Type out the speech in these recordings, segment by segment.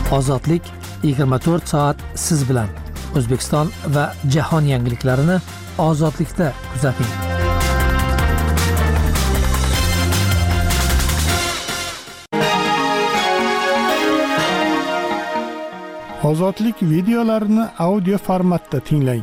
Ozodlik 24 soat siz bilan. O'zbekiston va jahon yangiliklarini ozodlikda kuzating. Ozodlik videolarini audio formatda tinglang.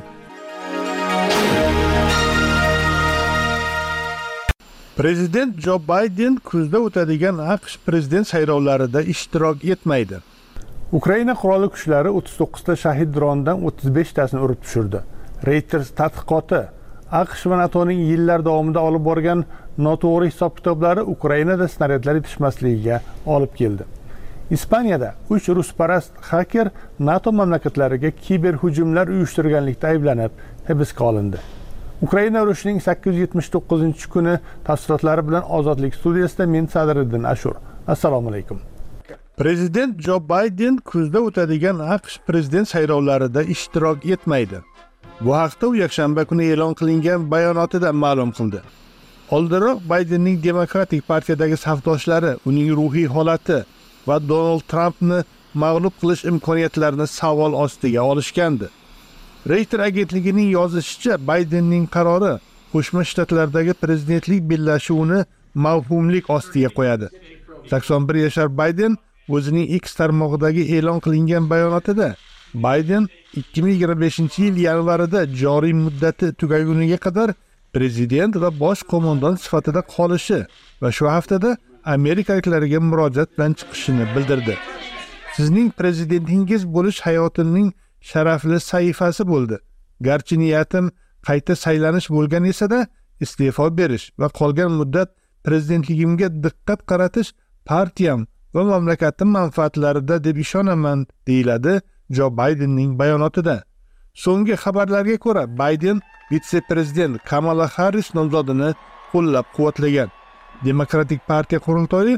Prezident Jo Bayden kuzda o'tadigan AQSh prezident saylovlarida ishtirok etmaydi. Ukraina qurolli kuchlari 39 ta shahid drondan 35 tasini urib tushirdi. Reuters tadqiqoti AQSh va NATOning yillar davomida olib borgan noto'g'ri hisob-kitoblari Ukrainada snaryadlar yetishmasligiga olib keldi. Ispaniyada 3 rusparast haker NATO mamlakatlariga kiber hujumlar uyushtirganlikda ayblanib hibsga olindi. Ukraina urushining 879-kuni tafsilotlari bilan Ozodlik studiyasida men Sadriddin Ashur. Assalomu alaykum. Prezident Jo Bayden kuzda o'tadigan AQSh prezident saylovlarida ishtirok etmaydi. Bu haqda u yakshanba kuni e'lon qilingan bayonotida ma'lum qildi. Oldinroq Baydenning Demokratik partiyadagi safdoshlari uning ruhiy holati va Donald Trampni mag'lub qilish imkoniyatlarini savol ostiga olishgandi. Reuters agentligining yozishicha, Baydenning qarori Qo'shma Shtatlardagi prezidentlik bellashuvini mavhumlik ostiga qo'yadi. 81 yashar Bayden o'zining X tarmog'idagi e'lon qilingan bayonotida Bayden 2025-yil yanvarida joriy muddati tugaguniga qadar prezident va bosh qo'mondon sifatida qolishi va shu haftada amerikaliklarga murojaat bilan chiqishini bildirdi. Sizning prezidentingiz bo'lish hayotimning sharafli sahifasi bo'ldi. Garchi niyatim qayta saylanish bo'lgan esa-da, iste'fo berish va qolgan muddat prezidentligimga diqqat qaratish partiyam va mamlakatim manfaatlarida deb ishonaman, deyiladi Jo Baydenning bayonotida. So'nggi xabarlarga ko'ra, Bayden vitse-prezident Kamala Harris nomzodini qo'llab-quvvatlagan. Demokratik partiya qurultoyi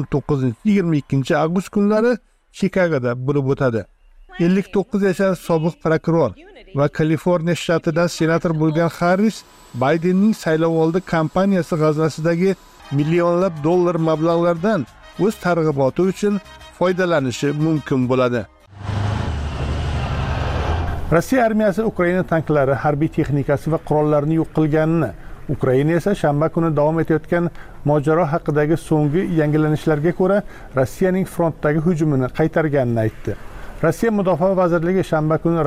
19-22 avgust kunlari Chikagoda bo'lib o'tadi. 59 yashar sobiq prokuror va Kaliforniya shtatidan senator bo'lgan Harris, Baydenning saylovoldi kampaniyasi g'aznasidagi millionlab dollar mablag'lardan o'z targ'iboti uchun foydalanishi mumkin bo'ladi. Rossiya armiyasi Ukraina tanklari, harbiy texnikasi va qurollarini yo'q qilganini, Ukraina esa shanba kuni davom etayotgan mojaro haqidagi so'nggi yangilanishlarga ko'ra Rossiyaning frontdagi hujumini qaytarganini aytdi. Rossiya Mudofaa vazirligi shanba kuni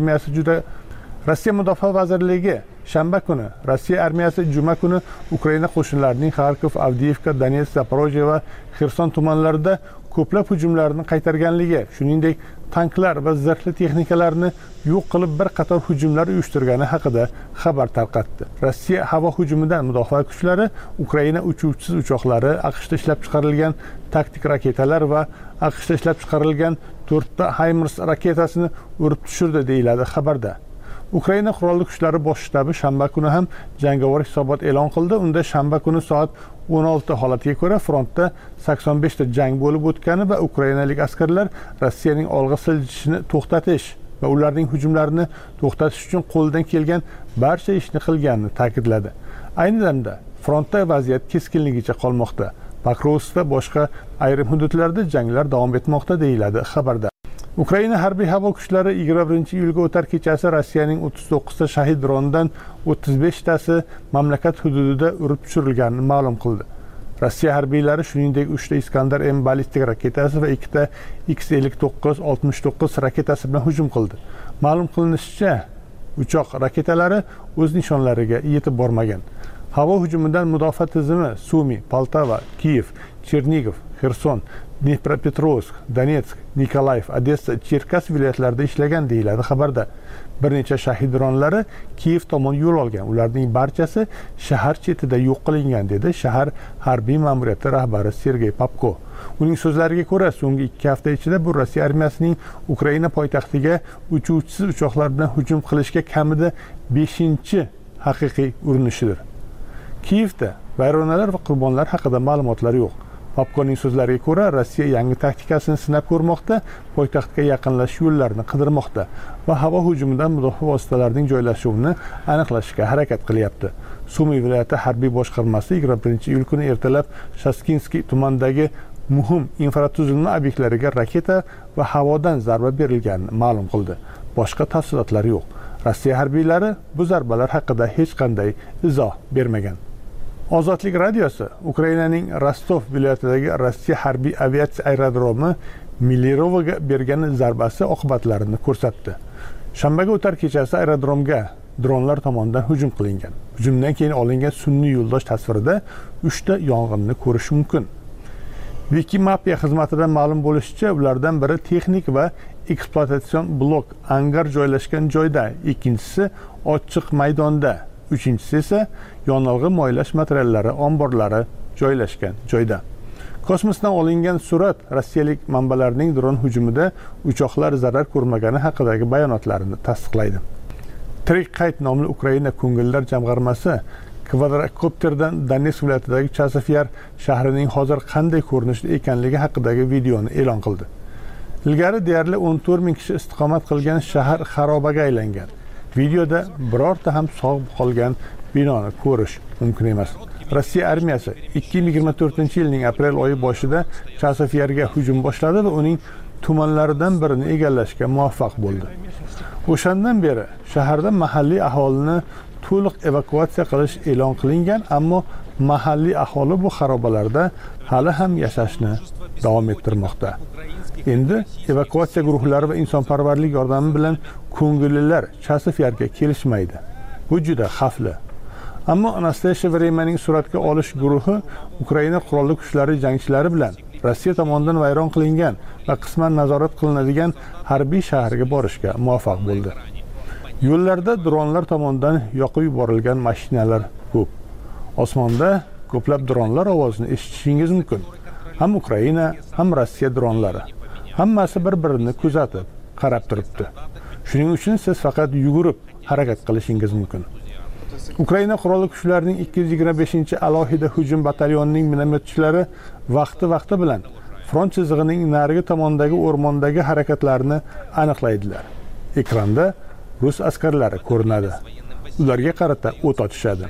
Rossiya armiyasi juma kuni Ukraina qo'shinlarining Kharkov, Avdiivka, Donetsk, Zaporojye va Xerson tumanlarida ko'plab hujumlarni qaytarganligi, shuningdek tanklar va zirhli texnikalarni yo'q qilib bir qator hujumlar uyushtirgani haqida xabar tarqatdi. Rossiya havo hujumidan mudofaa kuchlari Ukraina uchuvchisiz uchoqlari, AQShda ishlab chiqarilgan taktik raketalar va AQShda ishlab chiqarilgan 4 ta HIMARS raketasini urib tushirdi, deyiladi xabarda. Ukraina qurolli kuchlari bosh shtabi shanba kuni ham jangovar hisobot e'lon qildi. Unda shanba kuni soat 16 holatiga ko'ra frontda 85 ta jang bo'lib o'tgani va ukrainalik askarlar Rossiyaning olg'a siljishini to'xtatish va ularning hujumlarini to'xtatish uchun qo'ldan kelgan barcha ishni qilganini ta'kidladi. Ayni damda frontda vaziyat keskinligicha qolmoqda. Pokrovskda boshqa ayrim hududlarda janglar davom etmoqda, deyiladi xabarda. Ukraina harbiy havo kuchlari 21-iyulga o'tar kechasi Rossiyaning 39 ta shahid drondan 35 tasi mamlakat hududida urib tushirilganini ma'lum qildi. Rossiya harbiylari shuningdek 3 ta Iskandar M ballistik raketasi va 2 ta X-59-69 raketasi bilan hujum qildi. Ma'lum qilinishicha, uchoq raketalari o'z nishonlariga yetib bormagan. Havo hujumidan mudofaa tizimi Sumi, Poltava, Kiyev, Chernigov, Xerson, Dnepropetrovsk, Donetsk, Nikolaev, Odessa, Cherkassk viloyatlarida ishlagan, deyiladi xabarda. Bir necha shahid dronlari Kiyev tomon yo'l olgan. Ularning barchasi shahar chetida yo'q qilingan, dedi shahar harbiy ma'muriyati rahbari Sergey Popko. Uning so'zlariga ko'ra, so'nggi 2 hafta ichida bu Rossiya armiyasining Ukraina poytaxtiga uchuvchisiz uchoqlar bilan hujum qilishga kamida 5-chi haqiqiy urinishidir. Kiyevda vayronalar va qurbonlar haqida ma'lumotlar yo'q. Popkoning so'zlariga ko'ra, Rossiya yangi taktikasini sinab ko'rmoqda, poytaxtga yaqinlashish yo'llarini qidirmoqda va havo hujumidan mudofaa vositalarining joylashuvini aniqlashga harakat qilyapti. Sumi viloyati harbiy boshqarmasi 21-iyul kuni ertalab Shaskinskiy tumanidagi muhim infratuzilma obyektlariga raketa va havodan zarba berilganini ma'lum qildi. Boshqa tafsilotlar yo'q. Rossiya harbiylari bu zarbalar haqida hech qanday izoh bermagan. Ozodlik radiosi Ukrainaning Rostov viloyatidagi Rossiya harbiy aviatsiya aerodromi Milirovoga bergan zarbasi oqibatlarini ko'rsatdi. Shanbaga o'tar kechasi aerodromga dronlar tomonidan hujum qilingan. Hujumdan keyin olingan sun'iy yo'ldosh tasvirida 3 ta yong'inni ko'rish mumkin. Wikimapia xizmatidan ma'lum bo'lishicha, ulardan biri texnik va ekspluatatsion blok angar joylashgan joyda, ikkinchisi ochiq maydonda, uchinchisi esa yonilg'i moylash materiallari omborlari joylashgan joyda. Kosmosdan olingan surat rossiyalik manbalarning dron hujumida uchoqlar zarar ko'rmagani haqidagi bayonotlarini tasdiqlaydi. Tirik qayd nomli Ukraina ko'ngillar jamg'armasi kvadrokopterdan Donetsk viloyatidagi Chasofyar shahrining hozir qanday ko'rinishda ekanligi haqidagi videoni e'lon qildi. Ilgari deyarli 14 ming kishi istiqomat qilgan shahar xarobaga aylangan. Videoda birorta ham sog' qolgan binoni ko'rish mumkin emas. Rossiya armiyasi 2024-yilning aprel oyi boshida Chasofyarga hujum boshladi va uning tumanlaridan birini egallashga muvaffaq bo'ldi. O'shandan beri shaharda mahalliy aholini to'liq evakuatsiya qilish e'lon qilingan, ammo mahalliy aholi bu xarobalarda hali ham yashashni davom ettirmoqda. Endi evakuatsiya guruhlari va insonparvarlik yordami bilan ko'ngillilar Chasofyarga kelishmaydi. Bu juda xavfli. Ammo Anastasiya Vremyaning suratga olish guruhi Ukraina qurolli kuchlari jangchilari bilan Rossiya tomonidan vayron qilingan va qisman nazorat qilinadigan harbiy shaharga borishga muvaffaq bo'ldi. Yo'llarda dronlar tomonidan yoqib yuborilgan mashinalar ko'p. Osmonda ko'plab dronlar ovozini eshitishingiz mumkin. Ham Ukraina, ham Rossiya dronlari. Hammasi bir-birini kuzatib, qarab turibdi. Shuning uchun siz faqat yugurib harakat qilishingiz mumkin. Ukraina qurolli kuchlarining 225-alohida hujum batalyonining minomyotchilari vaqti bilan front chizig'ining narigi tomondagi o'rmondagi harakatlarni aniqlaydilar. Ekranda rus askarlari ko'rinadi. Ularga qarata o't ochishadi.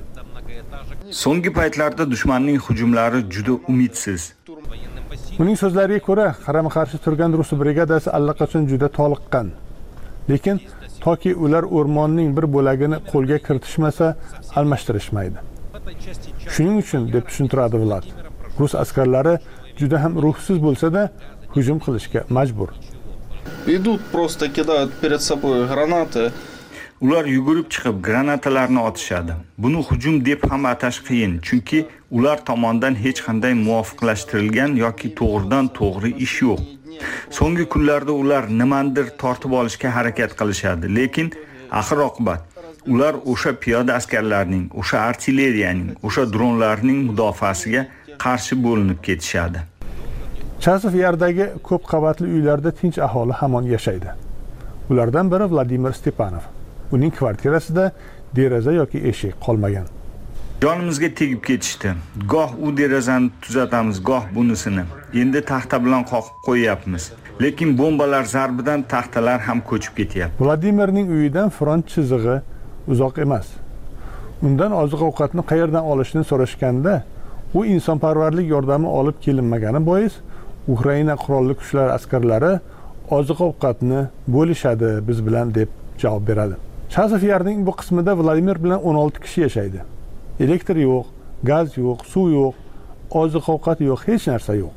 So'nggi paytlarda dushmanning hujumlari juda umidsiz. Uning so'zlariga ko'ra, qarama-qarshi turgan rus brigadasi allaqachon juda toliqqan. Lekin toki ular o'rmonning bir bo'lagini qo'lga kiritishmasa, almashtirishmaydi. Shuning uchun deb tushuntiradi Vlad. Rus askarlari juda ham ruhsiz bo'lsa-da, hujum qilishga majbur. Идут просто кидают перед собой гранаты. Ular yugurib chiqib granatalarni otishadi. Buni hujum deb ham atash qiyin, chunki ular tomonidan hech qanday muvofiqlashtirilgan yoki to'g'ridan-to'g'ri ish yo'q. So'nggi kunlarda ular nimandir tortib olishga harakat qilishadi, lekin axir-oqibat ular o'sha piyoda askarlarning, o'sha artilleriyaning, o'sha dronlarning mudofaasiga qarshi bo'linib ketishadi. Chasofyardagi ko'p qavatli uylarda tinch aholi hamon yashaydi. Ulardan biri Vladimir Stepanov. Uning kvartirasida deraza yoki eshik qolmagan. Jonimizga tegib ketishdi. Goh u derazani tuzatamiz, goh bunisini. Endi taxta bilan qoqib qo'yapmiz. Lekin bombalar zarbidan taxtalar ham ko'chib ketyapti. Vladimirning uyidan front chizig'i uzoq emas. Undan oziq-ovqatni qayerdan olishni so'rashganda, u insonparvarlik yordami olib kelinmagani bois, Ukraina qurolli kuchlari askarlari oziq-ovqatni bo'lishadi biz bilan deb javob beradi. Chasofyarning bu qismida Vladimir bilan 16 kishi yashaydi. Elektr yo'q, gaz yo'q, suv yo'q, oziq-ovqat yo'q, hech narsa yo'q.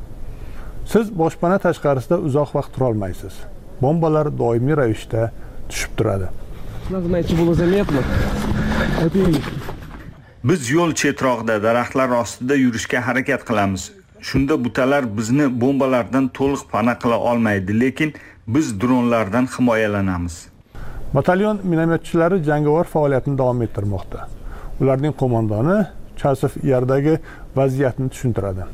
Siz boshpana tashqarisida uzoq vaqt tura olmaysiz. Bombalar doimiy ravishda tushib turadi. Biz yo'l chetrog'ida, daraxtlar ostida yurishga harakat qilamiz. Shunda butalar bizni bombalardan to'liq pana qila olmaydi, lekin biz dronlardan himoyalanamiz. Batalyon minomyotchilari jangovar faoliyatini davom ettirmoqda. Ularning qo'mondoni Chasofyardagi vaziyatni tushuntiradi.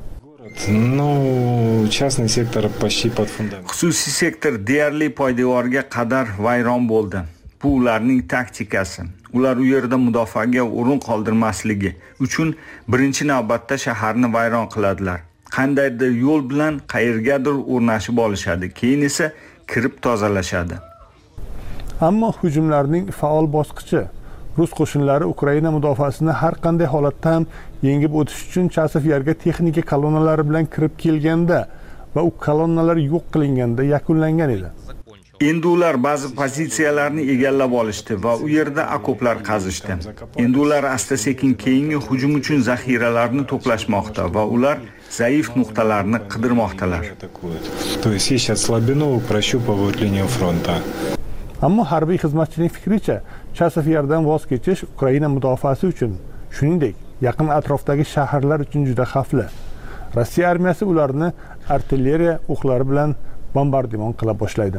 Частный сектор почти под фундамент. Xususiy sektor deyarli poydevoriga qadar vayron bo'ldi. Bu ularning taktikasi. Ular u yerda mudofaaga o'rin qoldirmasligi uchun birinchi navbatda shaharni vayron qiladilar. Qandaydir yo'l bilan qayergadir o'rnashib olishadi, keyin esa kirib tozalashadi. Ammo hujumlarning faol bosqichi Rus qo'shinlari Ukraina mudofaasini har qanday holatda ham yengib o'tish uchun Chasiv Yarga texnika kolonnalari bilan kirib kelganda va u kolonnalar yo'q qilinganda yakunlangan edi. Endi ular ba'zi pozitsiyalarni egallab olishdi va u yerda okoplar qazishdi. Endi ular asta-sekin keyingi hujum uchun zaxiralarni to'plashmoqda va ular zaif nuqtalarni qidirmoqdalar. То есть ищут слабину, прощупывают линию фронта. Ammo harbiy xizmatchining fikricha, Chasiv Yardan voz kechish Ukraina mudofaasi uchun, shuningdek, yaqin atrofdagi shaharlar uchun juda xavfli. Rossiya armiyasi ularni artilleriya o'qlari bilan bombardimon qila boshlaydi.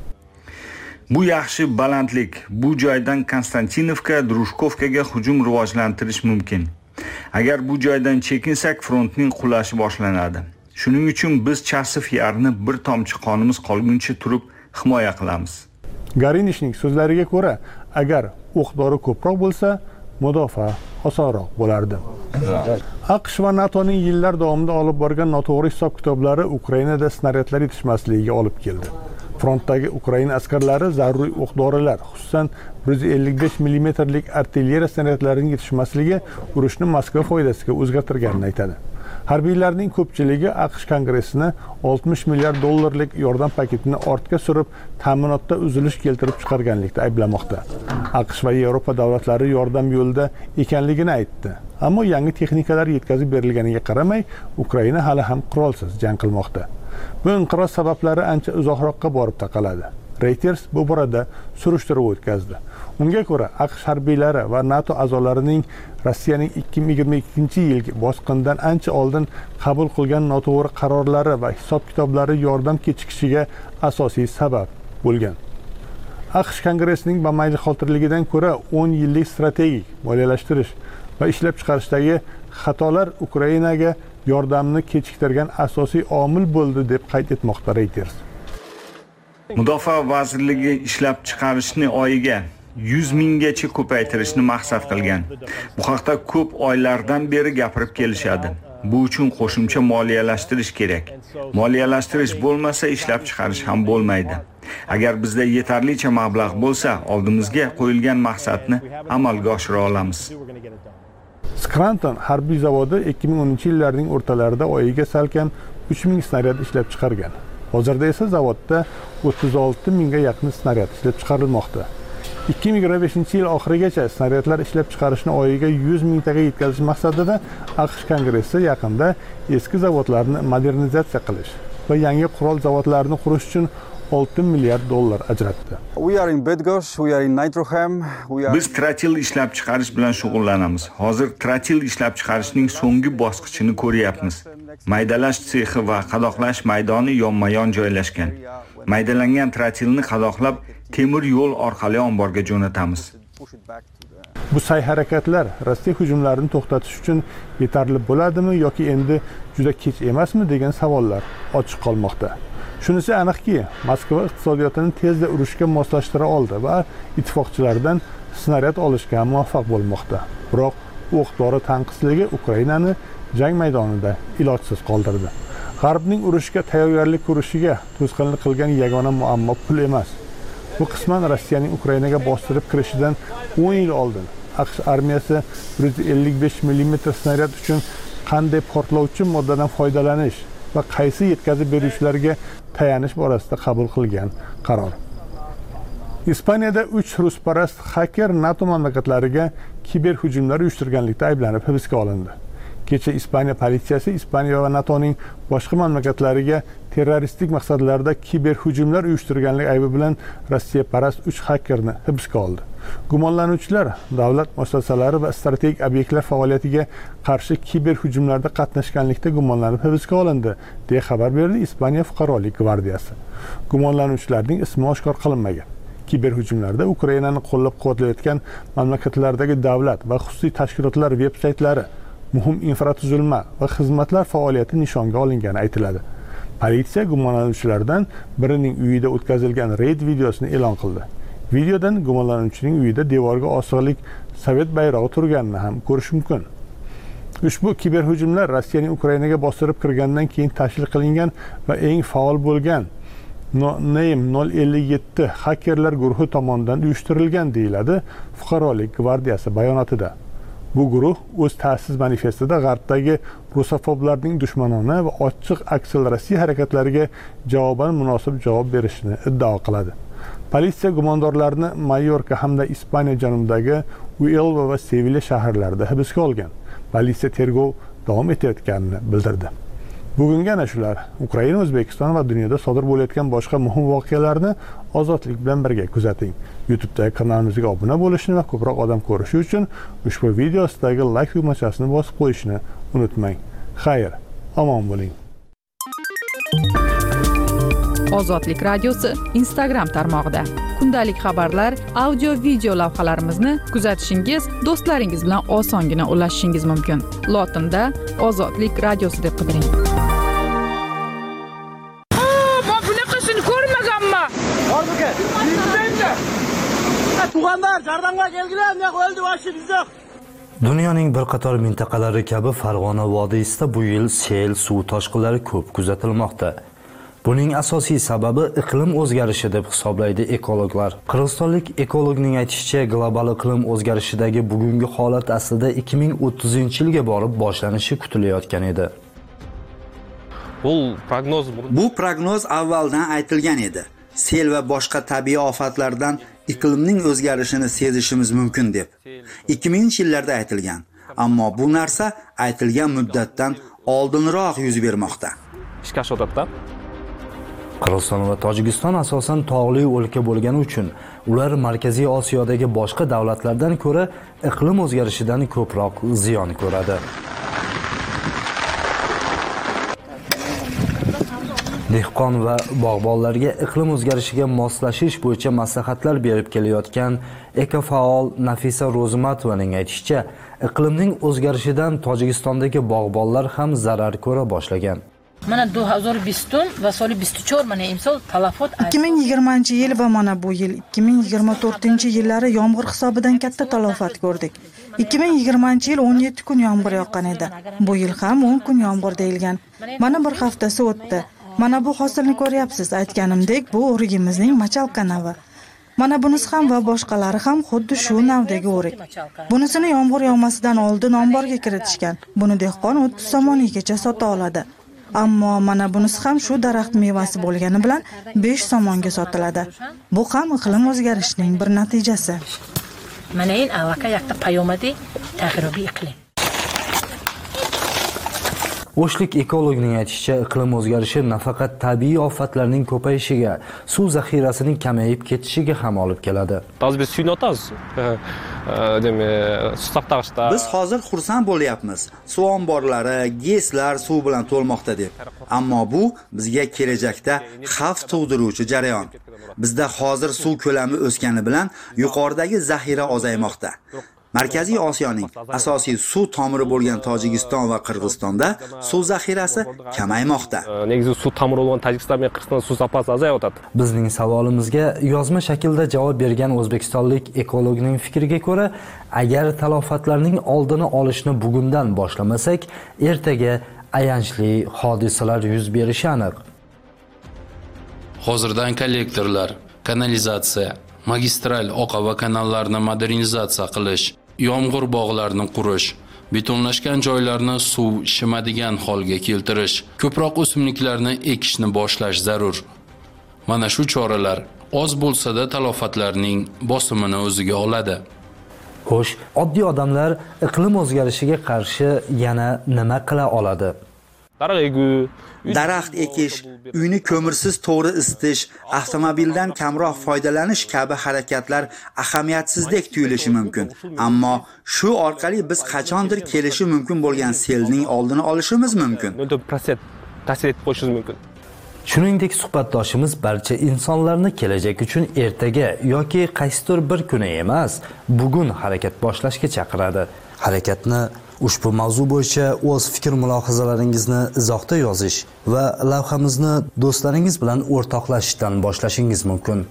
Bu yaxshi balandlik. Bu joydan Konstantinovka, Drushkovkaga hujum rivojlantirish mumkin. Agar bu joydan chekinsak, frontning qulashi boshlanadi. Shuning uchun biz Chasiv Yarni bir tomchi qonimiz qolguncha turib himoya qilamiz. Garinishning so'zlariga ko'ra, agar o'q-dori ko'proq bo'lsa, mudofaa osonroq bo'lardi. AQSh va NATOning yillar davomida olib borgan noto'g'ri hisob-kitoblari Ukrainada snaryadlar yetishmasligiga olib keldi. Frontdagi Ukraina askarlari zaruriy o'q-dorilar, xususan 155 mm lik artilleriya snaryadlarining yetishmasligi urushni Moskva foydasiga o'zgartirganini aytadi. Harbiylarning ko'pchiligi AQSh kongressini 60 milliard dollarlik yordam paketini ortga surib, ta'minotda uzilish keltirib chiqarganlikda ayblamoqda. AQSh va Yevropa davlatlari yordam yo'lida ekanligini aytdi. Ammo yangi texnikalar yetkazib berilganiga qaramay, Ukraina hali ham qurolsiz jang qilmoqda. Bu inqiroz sabablari ancha uzoqroqqa borib taqaladi. Reuters bu borada surishtiruv o'tkazdi. Unga ko'ra, AQSh harbiylari va NATO a'zolarining Rossiyaning 2022-yilgi bosqindan ancha oldin qabul qilgan noto'g'ri qarorlari va hisob-kitoblari yordam kechikishiga asosiy sabab bo'lgan. AQSh kongressining bamayli-xotirligidan ko'ra 10 yillik strategik moliyalashtirish va ishlab chiqarishdagi xatolar Ukrainaga yordamni kechiktirgan asosiy omil bo'ldi deb qayd etmoqda Reuters. Mudofaa vazirligi ishlab chiqarishni oyiga 100 minggacha ko'paytirishni maqsad qilgan. Bu haqda ko'p oylardan beri gapirib kelishadi. Bu uchun qo'shimcha moliyalashtirish kerak. Moliyalashtirish bo'lmasa, ishlab chiqarish ham bo'lmaydi. Agar bizda yetarlicha mablag' bo'lsa, oldimizga qo'yilgan maqsadni amalga oshira olamiz. Scranton harbiy zavodi 2010-yillarning o'rtalarida oyiga salkam 3000 snaryad ishlab chiqargan. Hozirda esa zavodda 36 mingga yaqin snaryad ishlab chiqarilmoqda. 2025-yil oxirigacha snaryadlar ishlab chiqarishni oyiga 100 mingtaga yetkazish maqsadida AQSh kongressi yaqinda eski zavodlarni modernizatsiya qilish va yangi qurol zavodlarini qurish uchun 6 milliard dollar ajratdi. Biz trotil ishlab chiqarish bilan shug'ullanamiz. Hozir trotil ishlab chiqarishning so'nggi bosqichini ko'ryapmiz. Maydalash sexi va qadoqlash maydoni yonma-yon joylashgan. Maydalangan trotilni qadoqlab, temir yo'l orqali omborga jo'natamiz. Bu sa'y-harakatlar Rossiya hujumlarini to'xtatish uchun yetarli bo'ladimi yoki endi juda kech emasmi degan savollar ochiq qolmoqda. Shunisi aniqki, Moskva iqtisodiyotini tezda urushga moslashtira oldi va ittifoqchilardan snaryad olishga muvaffaq bo'lmoqda. Biroq o'q-dori tanqisligi Ukrainani jang maydonida ilojsiz qoldirdi. G'arbning urushga tayyorgarlik ko'rishiga to'sqinlik qilgan yagona muammo pul emas. Bu qisman Rossiyaning Ukrainaga bostirib kirishidan 10 yil oldin AQSh armiyasi 155 mm snaryad uchun qanday portlovchi moddadan foydalanish va qaysi yetkazib beruvchilarga tayanish borasida qabul qilgan qaror. Ispaniyada 3 rusparast xaker NATO mamlakatlariga kiber hujumlar uyushtirganlikda ayblanib hibsga olindi. Kecha Ispaniya politsiyasi Ispaniya va NATOning boshqa mamlakatlariga terroristik maqsadlarda kiber hujumlar uyushtirganlik aybi bilan Rossiya parast 3 xakerni hibsga oldi. Gumonlanuvchilar davlat muassasalari va strategik obyektlar faoliyatiga qarshi kiber hujumlarda qatnashganlikda gumonlanib hibsga olindi, deya xabar berdi Ispaniya fuqarolik gvardiyasi. Gumonlanuvchilarning ismi oshkor qilinmagan. Kiber hujumlarda Ukrainani qo'llab-quvvatlayotgan mamlakatlardagi davlat va xususiy tashkilotlar veb-saytlari, muhim infratuzilma va xizmatlar faoliyati nishonga olingani aytiladi. Politsiya gumonlanuvchilardan birining uyida o'tkazilgan reyd videosini e'lon qildi. Videodan gumonlanuvchining uyida devorga osig'lik Sovet bayrog'i turganini ham ko'rish mumkin. Ushbu kiber hujumlar Rossiyaning Ukrainaga bostirib kirgandan keyin tashkil qilingan va eng faol bo'lgan Naim 057 hakerlar guruhi tomonidan uyushtirilgan deyiladi Fuqarolik gvardiyasi bayonotida. Bu guruh o'z ta'sis manifestida G'arbdagi rusofoblarning dushmanona va ochiq aksil Rossiya harakatlariga javoban munosib javob berishini iddao qiladi. Politsiya gumondorlarni Mallorca hamda Ispaniya janubidagi Huelva va Sevilla shaharlarida hibsga olgan. Politsiya tergov davom etayotganini bildirdi. Bugungi ana shular Ukraina, O'zbekiston va dunyoda sodir bo'layotgan boshqa muhim voqealarni ozodlik bilan birga kuzating. YouTube'dagi kanalimizga obuna bo'lishni va ko'proq odam ko'rishi uchun ushbu video ostidagi like tugmachasini bosib qo'yishni unutmang. Xayr, omon bo'ling. Ozodlik radiosi Instagram tarmog'ida kundalik xabarlar, audio video lavhalarimizni kuzatishingiz, do'stlaringiz bilan osongina ulashishingiz mumkin. Lotinda Ozodlik radiosi deb qidiring. Men bunaqasini ko'rmaganman. Bormi-ke? Tug'anlar jardamga kelgilar, ne qo'yildi vashimiz yo'q. Dunyoning bir qator mintaqalari kabi Farg'ona vodiysida bu yil sel, suv toshqinlari ko'p kuzatilmoqda. Buning asosiy sababi iqlim o'zgarishi deb hisoblaydi ekologlar. Qirg'izistonlik ekologning aytishicha, global iqlim o'zgarishidagi bugungi holat aslida 2030-yilga borib boshlanishi kutilayotgan edi. Bu prognoz avvaldan aytilgan edi. Sel va boshqa tabiiy ofatlardan iqlimning o'zgarishini sezishimiz mumkin deb. 2000-yillarda aytilgan. Ammo bu narsa aytilgan muddatdan oldinroq yuz bermoqda. Qirg'iziston va Tojikiston asosan tog'li o'lka bo'lgani uchun ular Markaziy Osiyodagi boshqa davlatlardan ko'ra iqlim o'zgarishidan ko'proq ziyon ko'radi. Dehqon va bog'bonlarga iqlim o'zgarishiga moslashish bo'yicha maslahatlar berib kelayotgan ekofaol Nafisa Ro'zimatovaning aytishicha, iqlimning o'zgarishidan Tojikistondagi bog'bonlar ham zarar ko'ra boshlagan. Mana 2020 va soli 24 mana imsol talafot 2020-yil va mana bu yil 2024-yillari yomg'ir hisobidan katta talafot ko'rdik. 2020-yil 17 kun yomg'ir yoqqan edi. Bu yil ham 10 kun yomg'ir deyilgan. Mana bir haftasi o'tdi. Mana bu hosilni ko'ryapsiz. Aytganimdek, bu o'rigimizning machalka navi. Mana bunisi ham va boshqalari ham xuddi shu navdagi o'rik. Bunisini yomg'ir yog'masidan oldin omborga kiritishgan. Buni dehqon 30 somonigacha sota oladi. Ammo mana bunisi ham shu daraxt mevasi bo'lgani bilan 5 somonga sotiladi. Bu ham iqlim o'zgarishining bir natijasi. Mana in alaka yaqta payomadi taxribiy iqlim. O'shlik ekologning aytishicha, iqlim o'zgarishi nafaqat tabiiy ofatlarning ko'payishiga, suv zaxirasining kamayib ketishiga ham olib keladi. Biz hozir xursand bo'lyapmiz. Suv omborlari, GESlar suv bilan to'lmoqda deb. Ammo bu bizga kelajakda xavf tug'diruvchi jarayon. Bizda hozir suv ko'lami o'sgani bilan yuqoridagi zaxira ozaymoqda. Markaziy Osiyoning asosiy suv tomiri bo'lgan Tojikiston va Qirg'izistonda suv zaxirasi kamaymoqda. Negizgi suv tomiri bo'lgan Tojikiston va Qirg'iziston suv zapasi azayotadi. Bizning savolimizga yozma shaklda javob bergan o'zbekistonlik ekologning fikriga ko'ra, agar talofatlarning oldini olishni bugundan boshlamasak, ertaga ayanchli hodisalar yuz berishi aniq. Hozirdan kollektorlar, kanalizatsiya, magistral oqova kanallarni modernizatsiya qilish, yomg'ir bog'larini qurish, betonlashgan joylarni suv shimadigan holga keltirish, ko'proq o'simliklarni ekishni boshlash zarur. Mana shu choralar oz bo'lsa-da talofatlarning bosimini o'ziga oladi. Xo'sh, oddiy odamlar iqlim o'zgarishiga qarshi yana nima qila oladi? Daraxt ekish, uyni ko'mirsiz to'g'ri isitish, avtomobildan kamroq foydalanish kabi harakatlar ahamiyatsizlik tuyulishi mumkin. Ammo shu orqali biz qachondir kelishi mumkin bo'lgan selning oldini olishimiz mumkin. Shuningdek, suhbatdoshimiz barcha insonlarni kelajak uchun ertaga yoki qaysidir bir kuni emas, bugun harakat boshlashga chaqiradi. Harakatni ushbu mavzu bo'yicha o'z fikr-mulohazalaringizni izohda yozish va lavhamizni do'stlaringiz bilan o'rtoqlashishdan boshlashingiz mumkin.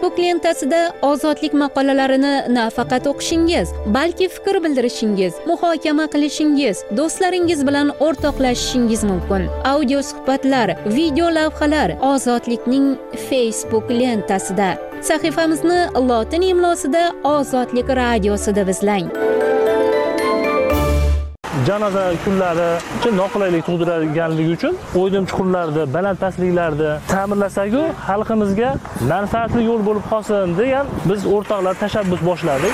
Facebook lentasida ozodlik maqolalarini nafaqat o'qishingiz, balki fikr bildirishingiz, muhokama qilishingiz, do'stlaringiz bilan o'rtoqlashishingiz mumkin. Audio suhbatlar, video lavhalar ozodlikning Facebook lentasida. Sahifamizni lotin imlosida Ozodlik radiosida izlang. Janoza kunlari noqulaylik tug'dirganligi uchun o'ydim chuqurlarda, baland pastliklarda ta'mirlasak-ku, xalqimizga manfaatli yo'l bo'lib qolsin degan biz o'rtoqlar tashabbus boshladik.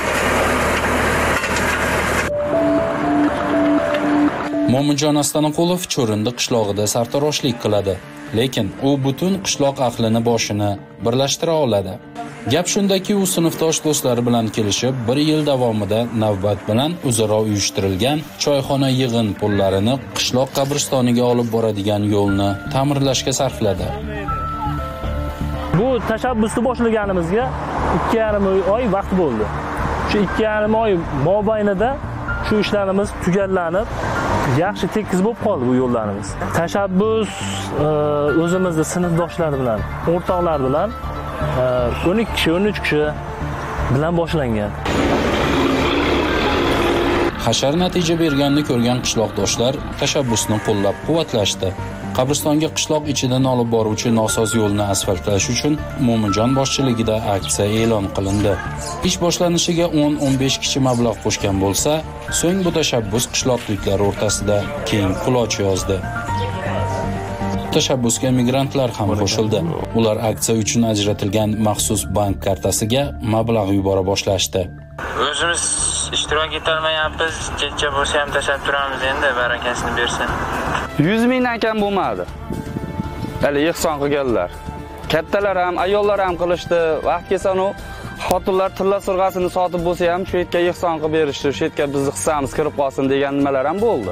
Mo'minjon Astanqulov Cho'rindi qishlog'ida sartaroshlik qiladi, lekin u butun qishloq ahlini boshini birlashtira oladi. Gap shundaki, u sinfdosh do'stlari bilan kelishib, 1 yil davomida navbat bilan o'zaro uyushtirilgan choyxona yig'in pullarini qishloq qabristoniga olib boradigan yo'lni ta'mirlashga sarfladi. Bu tashabbusni boshlaganimizga 2,5 oy vaqt bo'ldi. Shu 2,5 oy mobaynida shu ishlarimiz tugallanib, yaxshi tekis bo'lib qoldi bu yo'llarimiz. Tashabbus o'zimizning sinfdoshlar bilan, o'rtoqlar bilan 12 kishi, 13 kishi bilan boshlangan. Hashar natija berganini ko'rgan qishloqdoshlar tashabbusni qo'llab-quvvatlashdi. Qabristonga qishloq ichidan olib boruvchi nosoz yo'lni asfaltlash uchun Mo'minjon boshchiligida aksiya e'lon qilindi. Ish boshlanishiga 10-15 kishi mablag' qo'shgan bo'lsa, so'ng bu tashabbus qishloqliklar o'rtasida keng quloch yozdi. Tashabbusga migrantlar ham qo'shildi. Ular aksiya uchun ajratilgan maxsus bank kartasiga mablag' yubora boshlashdi. O'zimiz ishtirok etolmayapmiz, kecha bo'lsa ham tashlab turamiz, endi barakasini bersin. 100 ming ekan bo'lmadi. Hali ihson qilganlar. Kattalar ham, ayollar ham qilishdi. Vaqt kelsa-nu xotinlar tilla surg'asini sotib bo'lsa ham shu yerga ihson qilib berishdi. Shu yerga bizni hissamiz kirib qolsin degan nimalar ham bo'ldi.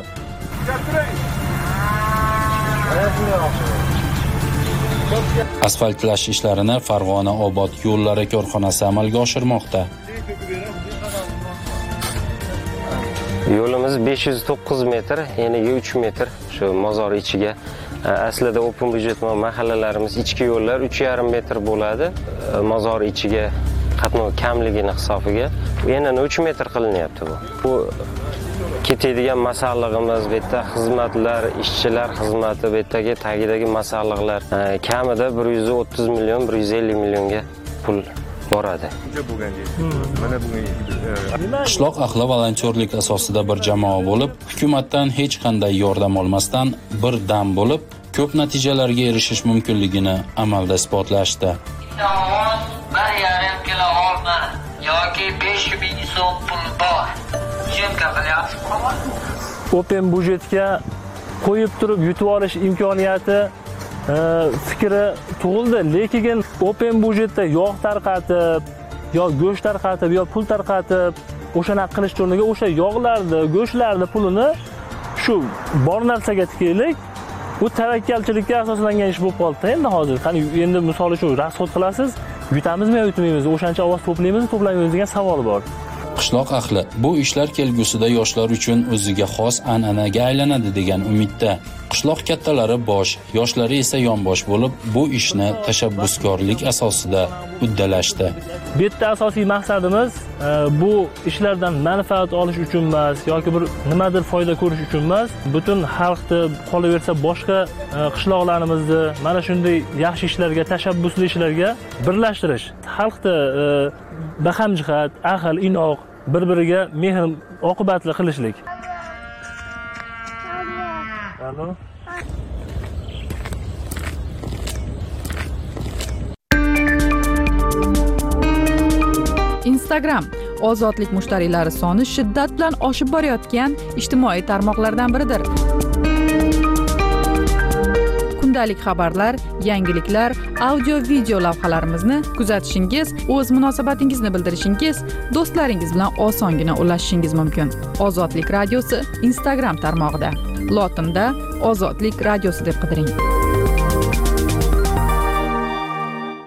Asfaltlash ishlarini Farg'ona Obod yo'llari korxonasi amalga oshirmoqda. Yo'limiz 509 metr, eniga 3 metr shu mozor ichiga. Aslida open budjet mahallalarimiz ichki yo'llar 3,5 metr bo'ladi. Mozor ichiga qatnov kamligini hisobiga enini 3 metr qilinyapti bu. Bu ketadigan masallig'imiz, bu yerda xizmatlar, ishchilar xizmati, bu yerdagi tagidagi masalliqlar kamida 130 million, 150 millionga pul boradi. Qishloq ahli volontyorlik asosida bir jamoa bo'lib, hukumatdan hech qanday yordam olmasdan bir dam bo'lib, ko'p natijalarga erishish mumkinligini amalda isbotlashdi. 1,5 kilo olma yoki 5,000 so'm pul bor. Open budjetga qo'yib turib yutib olish imkoniyati fikri tug'ildi, lekin open budjetda yog' tarqatib, yo go'sht tarqatib, yo pul tarqatib, o'shani qilish o'rniga o'sha yog'larni, go'shtlarni pulini shu bor narsaga tikaylik. Bu tavakkalchilikka asoslangan ish bo'lib qoldi. Endi hozir qani endi misol uchun rasxod qilasiz, yutamizmi yo yutmaymizmi, o'shancha ovoz to'playmizmi, to'plamaymiz degan savol bor. Qishloq ahli bu ishlar kelgusida yoshlar uchun o'ziga xos an'anaga aylanadi degan umidda. Qishloq kattalari bosh, yoshlari esa yonbosh bo'lib, bu ishni tashabbuskorlik asosida uddalashdi. Bu yerda asosiy maqsadimiz bu ishlardan manfaat olish uchun emas yoki bir nimadir foyda ko'rish uchun emas, butun xalqni qolaversa boshqa qishloqlarimizni mana shunday yaxshi ishlarga, tashabbusli ishlarga birlashtirish. Xalqni baham-jihat, aql, inoq, bir-biriga mehr oqibatli qilishlik. Instagram ozodlik mushtariylari soni shiddat bilan oshib borayotgan ijtimoiy tarmoqlardan biridir. Kundalik xabarlar, yangiliklar, audio video lavhalarimizni kuzatishingiz, o'z munosabatingizni bildirishingiz, do'stlaringiz bilan osongina ulashishingiz mumkin. Ozodlik radiosi Instagram tarmog'ida. Lotinda Ozodlik radiosi deb qidiring.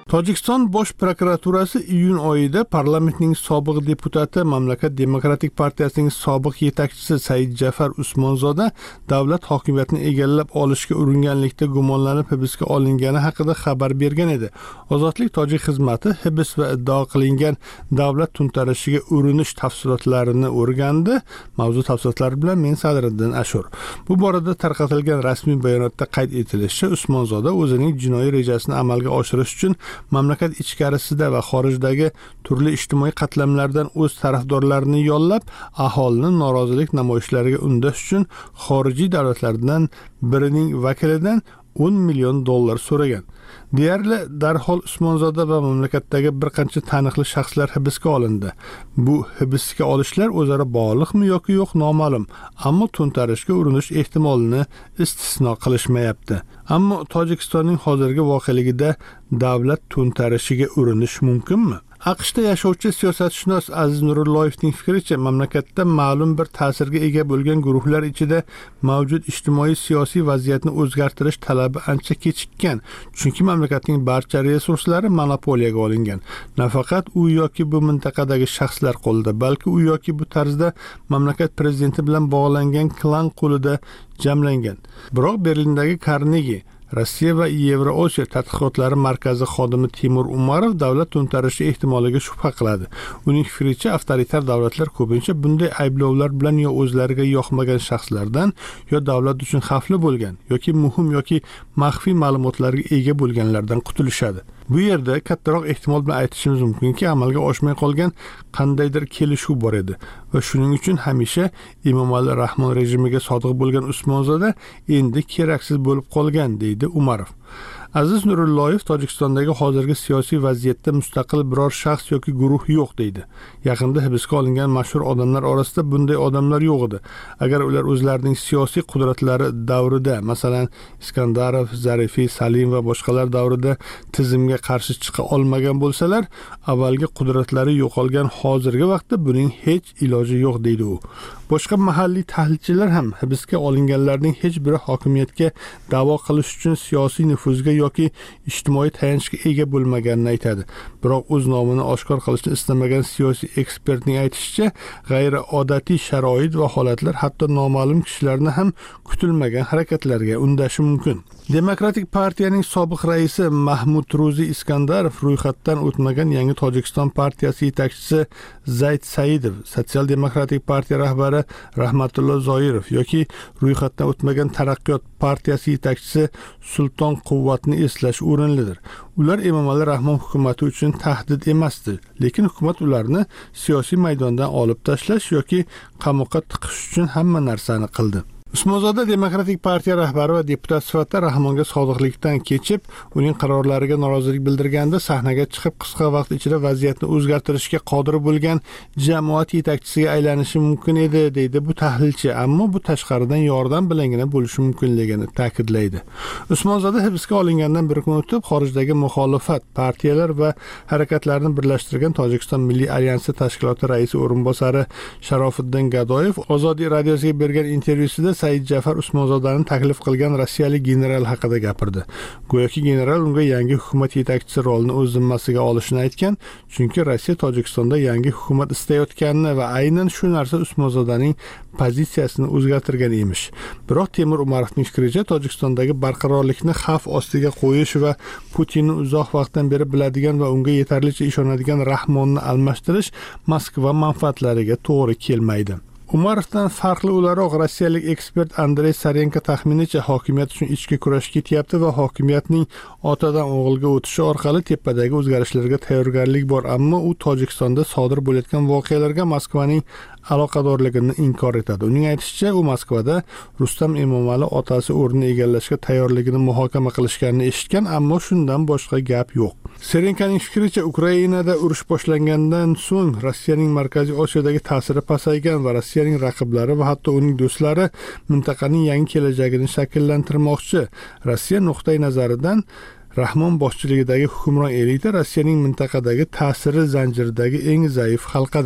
Tojikiston bosh prokuraturasi iyun oyida parlamentning sobiq deputati, Mamlakat demokratik partiyasining sobiq yetakchisi Said Jafar Usmonzoda davlat hokimiyatini egallab olishga uringanlikda gumonlanib hibsga olingani haqida xabar bergan edi. Ozodlik tojik xizmati hibs va iddao qilingan davlat to'ntarishiga urinish tafsilotlarini o'rgandi. Mavzu tafsilotlari bilan men Sadriddin Ashur. Bu borada tarqatilgan rasmiy bayonotda qayd etilishicha, Usmonzoda o'zining jinoiy rejasini amalga oshirish uchun mamlakat ichkarisida va xorijdagi turli ijtimoiy qatlamlardan o'z tarafdorlarini yollab, aholini norozilik namoyishlariga undash uchun xorijiy davlatlardan birining vakilidan $10 million so'ragan. Deyarli darhol Usmonzoda va mamlakatdagi bir qancha taniqli shaxslar hibsga olindi. Bu hibsga olishlar o'zaro bog'liqmi yoki yo'q noma'lum, ammo to'ntarishga urinish ehtimolini istisno qilishmayapti. Ammo Tojikistonning hozirgi voqeligida davlat to'ntarishiga urinish mumkinmi? AQShda yashovchi siyosatshunos Aziz Nurulloyevning fikricha, mamlakatda ma'lum bir ta'sirga ega bo'lgan guruhlar ichida mavjud ijtimoiy siyosiy vaziyatni o'zgartirish talabi ancha kechikkan, chunki mamlakatning barcha resurslari monopoliyaga olingan. Nafaqat u yoki bu mintaqadagi shaxslar qo'lida, balki u yoki bu tarzda mamlakat prezidenti bilan bog'langan klan qo'lida jamlangan. Biroq Berlindagi Carnegie Rossiya va Yevroosiyo tadqiqotlari markazi xodimi Timur Umarov davlat to'ntarishi ehtimoliga shubha qiladi. Uning fikricha, avtoritar davlatlar ko'pincha bunday ayblovlar bilan yo o'zlariga yoqmagan shaxslardan, yo davlat uchun xavfli bo'lgan, yoki muhim yoki maxfiy ma'lumotlarga ega bo'lganlardan qutulishadi. Bu yerda kattaroq ehtimol bilan aytishimiz mumkinki, amalga oshmay qolgan qandaydir kelishuv bor edi va shuning uchun hamisha Emomali Rahmon rejimiga sodiq bo'lgan Usmonzoda endi keraksiz bo'lib qolgan, deydi Umarov. Aziz Nurulloyev Tojikistondagi hozirgi siyosiy vaziyatda mustaqil biror shaxs yoki guruh yo'q, deydi. Yaqinda hibsga olingan mashhur odamlar orasida bunday odamlar yo'q edi. Agar ular o'zlarining siyosiy qudratlari davrida, masalan, Iskandarov, Zarifiy, Salim va boshqalar davrida tizimga qarshi chiqa olmagan bo'lsalar, avvalgi qudratlari yo'qolgan hozirgi vaqtda buning hech iloji yo'q, deydi u. Boshqa mahalliy tahlilchilar ham hibsga olinganlarning hech biri hokimiyatga da'vo qilish uchun siyosiy nufuzga yoki ijtimoiy tayanchga ega bo'lmaganini aytadi. Biroq o'z nomini oshkor qilishni istamagan siyosiy ekspertning aytishicha, g'ayriodatiy sharoit va holatlar hatto noma'lum kishilarni ham kutilmagan harakatlarga undashi mumkin. Demokratik partiyaning sobiq raisi Mahmud Ruzi Iskandarov ro'yxatdan o'tmagan yangi Tojikiston partiyasi yetakchisi Zayd Saidov, Sotsial demokratik partiya rahbari Rahmatullo Zoirov yoki ro'yxatdan o'tmagan Taraqqiyot partiyasi yetakchisi Sulton Quvvatni eslash o'rinlidir. Ular Emomali Rahmon hukumati uchun tahdid emasdi, lekin hukumat ularni siyosiy maydondan olib tashlash yoki qamoqqa tiqish uchun hamma narsani qildi. Usmonzoda Demokratik partiya rahbari va deputat sifatida Rahmonga sodiqlikdan kechib, uning qarorlariga norozilik bildirganda sahnaga chiqib qisqa vaqt ichida vaziyatni o'zgartirishga qodir bo'lgan jamoat yetakchisiga aylanishi mumkin edi, deydi bu tahlilchi, ammo bu tashqaridan yordam bilangina bo'lishi mumkinligini ta'kidlaydi. Usmonzoda hibsga olingandan bir kun o'tib, xorijdagi muxolifat partiyalar va harakatlarni birlashtirgan Tojikiston Milliy alyansi tashkiloti raisi o'rinbosari Sharofiddin Gadoyev Ozodiy radiosiga bergan intervyusida Said Jafar Usmonzodani taklif qilgan rossiyalik general haqida gapirdi. Go'yoki general unga yangi hukumat yetakchisi rolini o'z zimmasiga olishini aytgan, chunki Rossiya Tojikistonda yangi hukumat istayotganini va aynan shu narsa Usmonzodaning pozitsiyasini o'zgartirgan emish. Biroq Temur Umarovning fikricha, Tojikistondagi barqarorlikni xavf ostiga qo'yish va Putinni uzoq vaqtdan beri biladigan va unga yetarlicha ishonadigan Rahmonni almashtirish Moskva manfaatlariga to'g'ri kelmaydi. Umarovdan farqli o'laroq rossiyalik ekspert Andrey Sarenko taxminicha hokimiyat uchun ichki kurash ketyapti va hokimiyatning otadan o'g'ilga o'tishi orqali tepadagi o'zgarishlarga tayyorgarlik bor, ammo u Tojikistonda sodir bo'layotgan voqealarga Moskvaning aloqadorligini inkor etadi. Uning aytishicha, u Moskvada Rustam Emomali otasi o'rnini egallashga tayyorligini muhokama qilishganini eshitgan, ammo shundan boshqa gap yo'q. Serenkaning fikricha, Ukrainada urush boshlangandan so'ng Rossiyaning Markaziy Osiyodagi ta'siri pasaygan va Rossiyaning raqiblari va hatto uning do'stlari mintaqaning yangi kelajagini shakllantirmoqchi. Rossiya nuqtai nazaridan Rahmon boshchiligidagi hukmron elita Rossiyaning mintaqadagi ta'siri zanjiridagi eng zaif halqadir.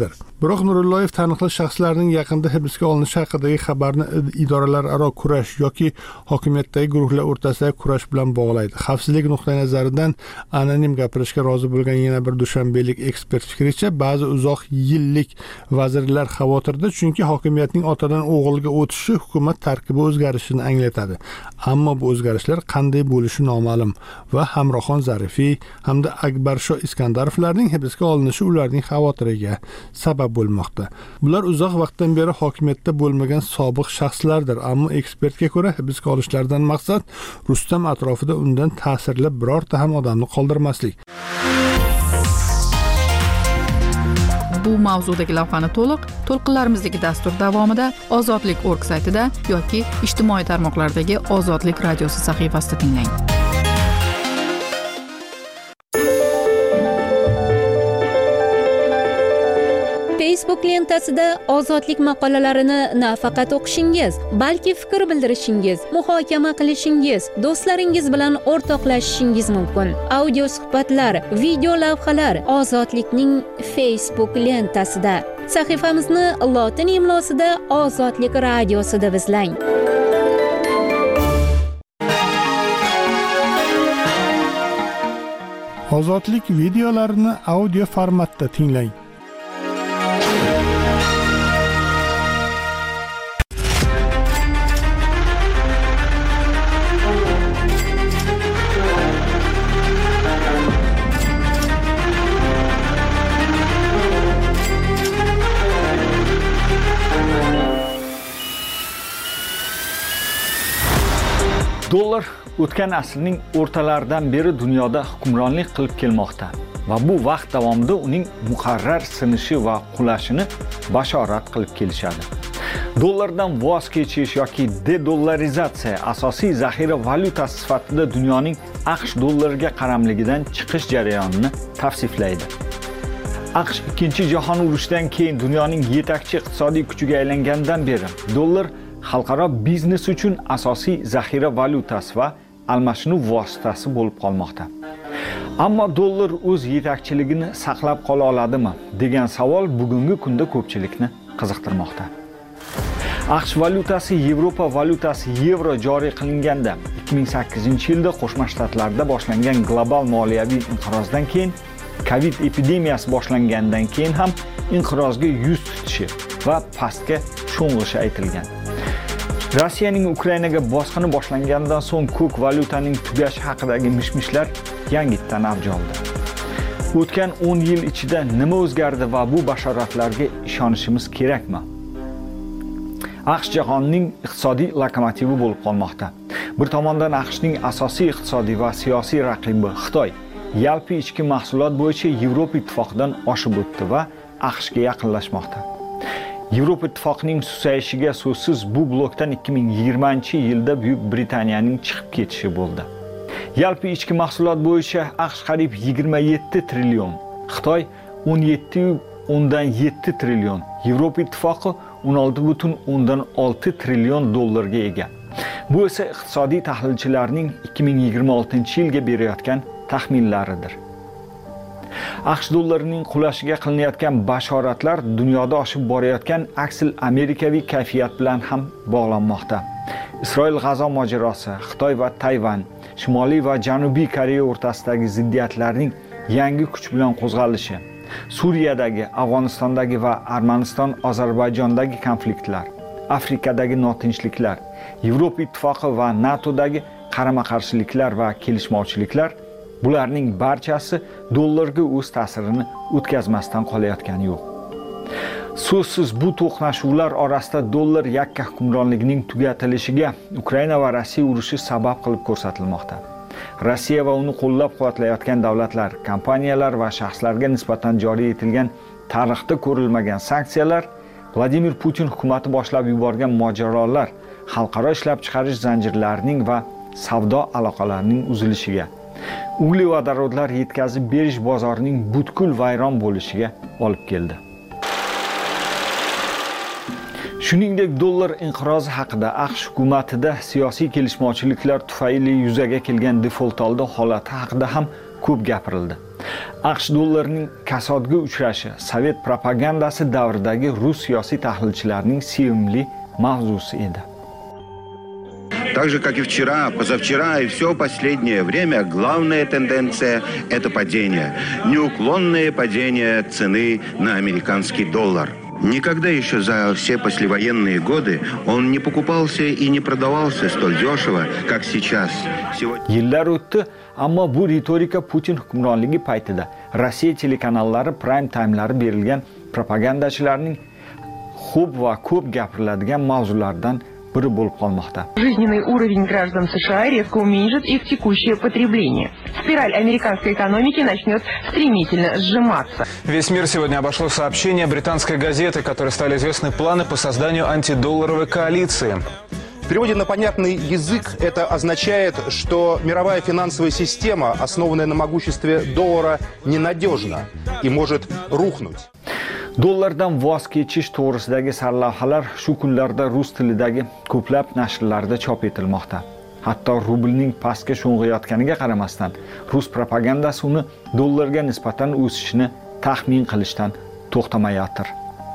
Biroq Nurulloyev taniqli shaxslarning yaqinda hibsga olinishi haqidagi xabarni idoralararo kurash yoki hokimiyatdagi guruhlar o'rtasidagi kurash bilan bog'laydi. Xavfsizlik nuqtai nazaridan anonim gapirishga rozi bo'lgan yana bir dushanbelik ekspert fikricha, ba'zi uzoq yillik vazirlar xavotirda, chunki hokimiyatning otadan o'g'ilga o'tishi hukumat tarkibi o'zgarishini anglatadi. Ammo bu o'zgarishlar qanday bo'lishi noma'lum va Hamroxon Zarifiy hamda Akbarsho Iskandarovlarning hibsga olinishi ularning xavotiriga sabab bo'lmoqda. Bular uzoq vaqtdan beri hokimiyatda bo'lmagan sobiq shaxslardir, ammo ekspertga ko'ra hibsga olishlardan maqsad Rustam atrofida undan ta'sirli birorta ham odamni qoldirmaslik. Bu mavzudagi lavhani to'lqinlarimizdagi dastur davomida Ozodlik.org saytida yoki ijtimoiy tarmoqlardagi Ozodlik radiosi sahifasida tinglang. Facebook lentasida ozodlik maqolalarini nafaqat o'qishingiz, balki fikr bildirishingiz, muhokama qilishingiz, do'stlaringiz bilan o'rtoqlashishingiz mumkin. Audio suhbatlar, video lavhalar Ozodlikning Facebook lentasida. Sahifamizni lotin imlosida Ozodlik radiosida izlang. Ozodlik videolarini audio formatda tinglang. Dollar o'tgan asrning o'rtalaridan beri dunyoda hukmronlik qilib kelmoqda va bu vaqt davomida uning muqarrar sinishi va qulashini bashorat qilib kelishadi. Dollardan voz kechish yoki de-dollarizatsiya asosiy zaxira valyutasi sifatida dunyoning AQSh dollariga qaramligidan chiqish jarayonini tavsiflaydi. AQSh Ikkinchi jahon urushidan keyin dunyoning yetakchi iqtisodiy kuchiga aylangandan beri dollar xalqaro biznes uchun asosiy zaxira valyutasi va almashinuv vositasi bo'lib qolmoqda. Ammo dollar o'z yetakchiligini saqlab qola oladimi degan savol bugungi kunda ko'pchilikni qiziqtirmoqda. AQSh valyutasi Yevropa valyutasi yevro joriy qilinganda 2008-yilda Qo'shma Shtatlarda boshlangan global moliyaviy inqirozdan keyin Covid epidemiyasi boshlangandan keyin ham inqirozga yuz tutishi va pastga sho'ng'ishi aytilgan. Rossiyaning Ukrainaga bosqini boshlangandan so'ng ko'k valyutaning tugashi haqidagi mishmishlar yangitdan avj oldi. O'tgan 10 yil ichida nima o'zgardi va bu bashoratlarga ishonishimiz kerakmi? AQSh jahonning iqtisodiy lokomotivi bo'lib qolmoqda. Bir tomondan AQShning asosiy iqtisodiy va siyosiy raqibi Xitoy yalpi ichki mahsulot bo'yicha Yevropa ittifoqidan oshib o'tdi va AQShga yaqinlashmoqda. Yevropa ittifoqining susayishiga so'zsiz bu blokdan 2020-yilda Buyuk Britaniyaning chiqib ketishi bo'ldi. Yalpi ichki mahsulot bo'yicha AQSh qariyb 27 trillion, Xitoy 17,7 trillion, Yevropa ittifoqi 16,6 trillion dollarga ega. Bu esa iqtisodiy tahlilchilarning 2026-yilga berayotgan taxminlaridir. AQSh dollarining qulashiga qilinayotgan bashoratlar dunyoda oshib borayotgan aksil amerikaviy kayfiyat bilan ham bog'lanmoqda. Isroil-G'azo mojarosi, Xitoy va Tayvan, Shimoliy va Janubiy Koreya o'rtasidagi ziddiyatlarning yangi kuch bilan qo'zg'alishi, Suriyadagi, Afg'onistondagi va Armaniston-Ozarbayjondagi konfliktlar, Afrikadagi notinchliklar, Yevropa ittifoqi va NATOdagi qarama-qarshiliklar va kelishmovchiliklar, bularning barchasi dollarga o'z ta'sirini o'tkazmasdan qolayotgani yo'q. So'zsiz bu to'qnashuvlar orasida dollar yakka hukmronligining tugatilishiga Ukraina va Rossiya urushi sabab qilib ko'rsatilmoqda. Rossiya va uni qo'llab-quvvatlayotgan davlatlar, kompaniyalar va shaxslarga nisbatan joriy etilgan tarixda ko'rilmagan sanksiyalar, Vladimir Putin hukumati boshlab yuborgan mojarolar, xalqaro ishlab chiqarish zanjirlarining va savdo aloqalarining uzilishiga, uglevodorodlar yetkazib berish bozorining butkul vayron bo'lishiga olib keldi. Shuningdek, dollar inqirozi haqida AQSh hukumatida siyosiy kelishmovchiliklar tufayli yuzaga kelgan default oldi holati haqida ham ko'p gapirildi. AQSh dollarining kasodga uchrashi Sovet propagandasi davridagi rus siyosiy tahlilchilarining sevimli mavzusi edi. Так же, как и вчера, позавчера и все последнее время, главная тенденция – это падение. Неуклонное падение цены на американский доллар. Никогда еще за все послевоенные годы он не покупался и не продавался столь дешево, как сейчас. Yillar o'tdi, ammo bu ritorika Putin hukmronligi paytida Rossiya telekanallari prime time'lari berilgan propagandachilarning xo'p va ko'p gapiriladigan mavzulardan biri bo'lib qolmoqda. Жизненный уровень граждан США резко уменьшит их текущее потребление. Спираль американской экономики начнет стремительно сжиматься. Весь мир сегодня обошло сообщение британской газеты, которой стали известны планы по созданию антидолларовой коалиции. В переводе на понятный язык это означает, что мировая финансовая система, основанная на могуществе доллара, ненадежна и может рухнуть. Dollardan voz kechish to'g'risidagi sarlavhalar shu kunlarda rus tilidagi ko'plab nashrlarda chop etilmoqda. Hatto rublning pastga sho'ng'iyotganiga qaramasdan, rus propagandasi uni dollarga nisbatan o'sishini taxmin qilishdan to'xtamayotir.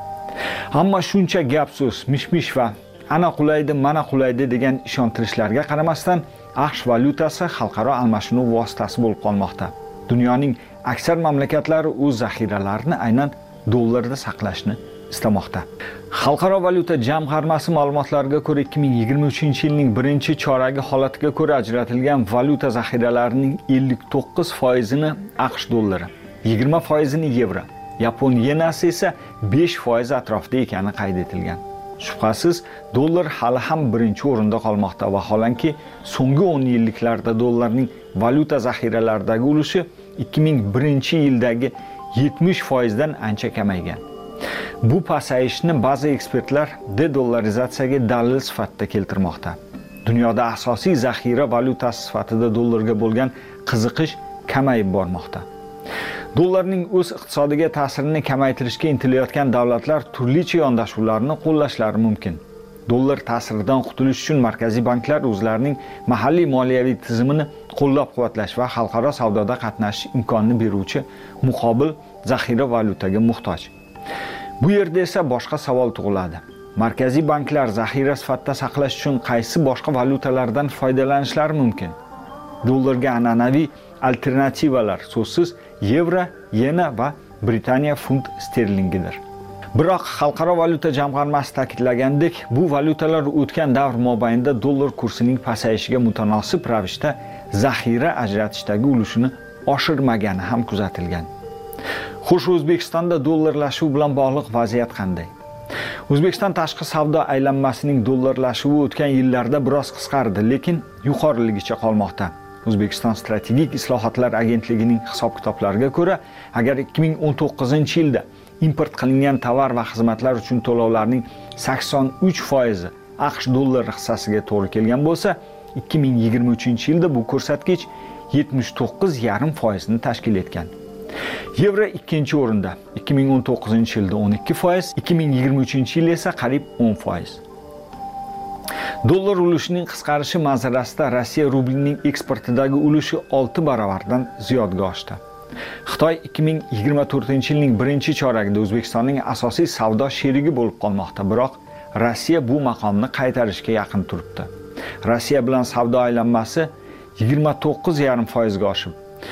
Ammo shuncha gap so'z, mish-mish va ana qulaydi, mana qulaydi degan ishontirishlarga qaramasdan, AQSh valyutasi xalqaro almashinuv vositasi bo'lib qolmoqda. Dunyoning aksar mamlakatlari o'z zaxiralarini aynan dollarda saqlashni istamoqda. Xalqaro valyuta jamg'armasi ma'lumotlariga ko'ra 2023-yilning birinchi choragi holatiga ko'ra ajratilgan valyuta zaxiralarining 59%ni AQSh dollari, 20%ni yevro, Yapon yenasi esa 5% atrofida ekani qayd etilgan. Shubhasiz, dollar hali ham birinchi o'rinda qolmoqda va holanki so'nggi 10 yilliklarda dollarning valyuta zaxiralaridagi ulushi 2001-yildagi 70% dan ancha kamaygan. Bu pasayishni ba'zi ekspertlar dedollarizatsiyaga dalil sifatida keltirmoqda. Dunyoda asosiy zaxira valyutasi sifatida dollarga bo'lgan qiziqish kamayib bormoqda. Dollarning o'z iqtisodiga ta'sirini kamaytirishga intilayotgan davlatlar turlicha yondashuvlarni qo'llashlari mumkin. Dollar ta'siridan qutulish uchun markaziy banklar o'zlarining mahalliy moliyaviy tizimini qo'llab-quvvatlash va xalqaro savdoda qatnashish imkonini beruvchi muqobil zaxira valyutaga muhtoj. Bu yerda esa boshqa savol tug'iladi. Markaziy banklar zaxira sifatida saqlash uchun qaysi boshqa valyutalardan foydalanishlari mumkin? Dollarga an'anaviy alternativalar so'zsiz yevro, yena va Britaniya funt sterlingidir. Biroq xalqaro valyuta jamg'armasi ta'kidlagandek, bu valyutalar o'tgan davr mobaynida dollar kursining pasayishiga mutanosib ravishda zaxira ajratishdagi ulushini oshirmagani ham kuzatilgan. Xo'sh, O'zbekistonda dollarlashuv bilan bog'liq vaziyat qanday? O'zbekiston tashqi savdo aylanmasining dollarlashuvi o'tgan yillarda biroz qisqardi, lekin yuqoriligicha qolmoqda. O'zbekiston strategik islohotlar agentligining hisob-kitoblariga ko'ra, agar 2019-yilda import qilingan tovar va xizmatlar uchun to'lovlarning 83% AQSh dollari hissasiga to'g'ri kelgan bo'lsa, 2023-yilda bu ko'rsatkich 79,5% ni tashkil etgan. Yevro ikkinchi o'rinda, 2019-yilda 12%, 2023-yil esa qariyb 10%. Dollar ulushining qisqarishi manzarasida Rossiya rublining eksportidagi ulushi 6 barobardan ziyodga oshdi. Xitoy 2024-yilning birinchi choragida O'zbekistonning asosiy savdo sherigi bo'lib qolmoqda, biroq Rossiya bu maqomni qaytarishga yaqin turibdi. Rossiya bilan savdo aylanmasi 29,5% ga oshib,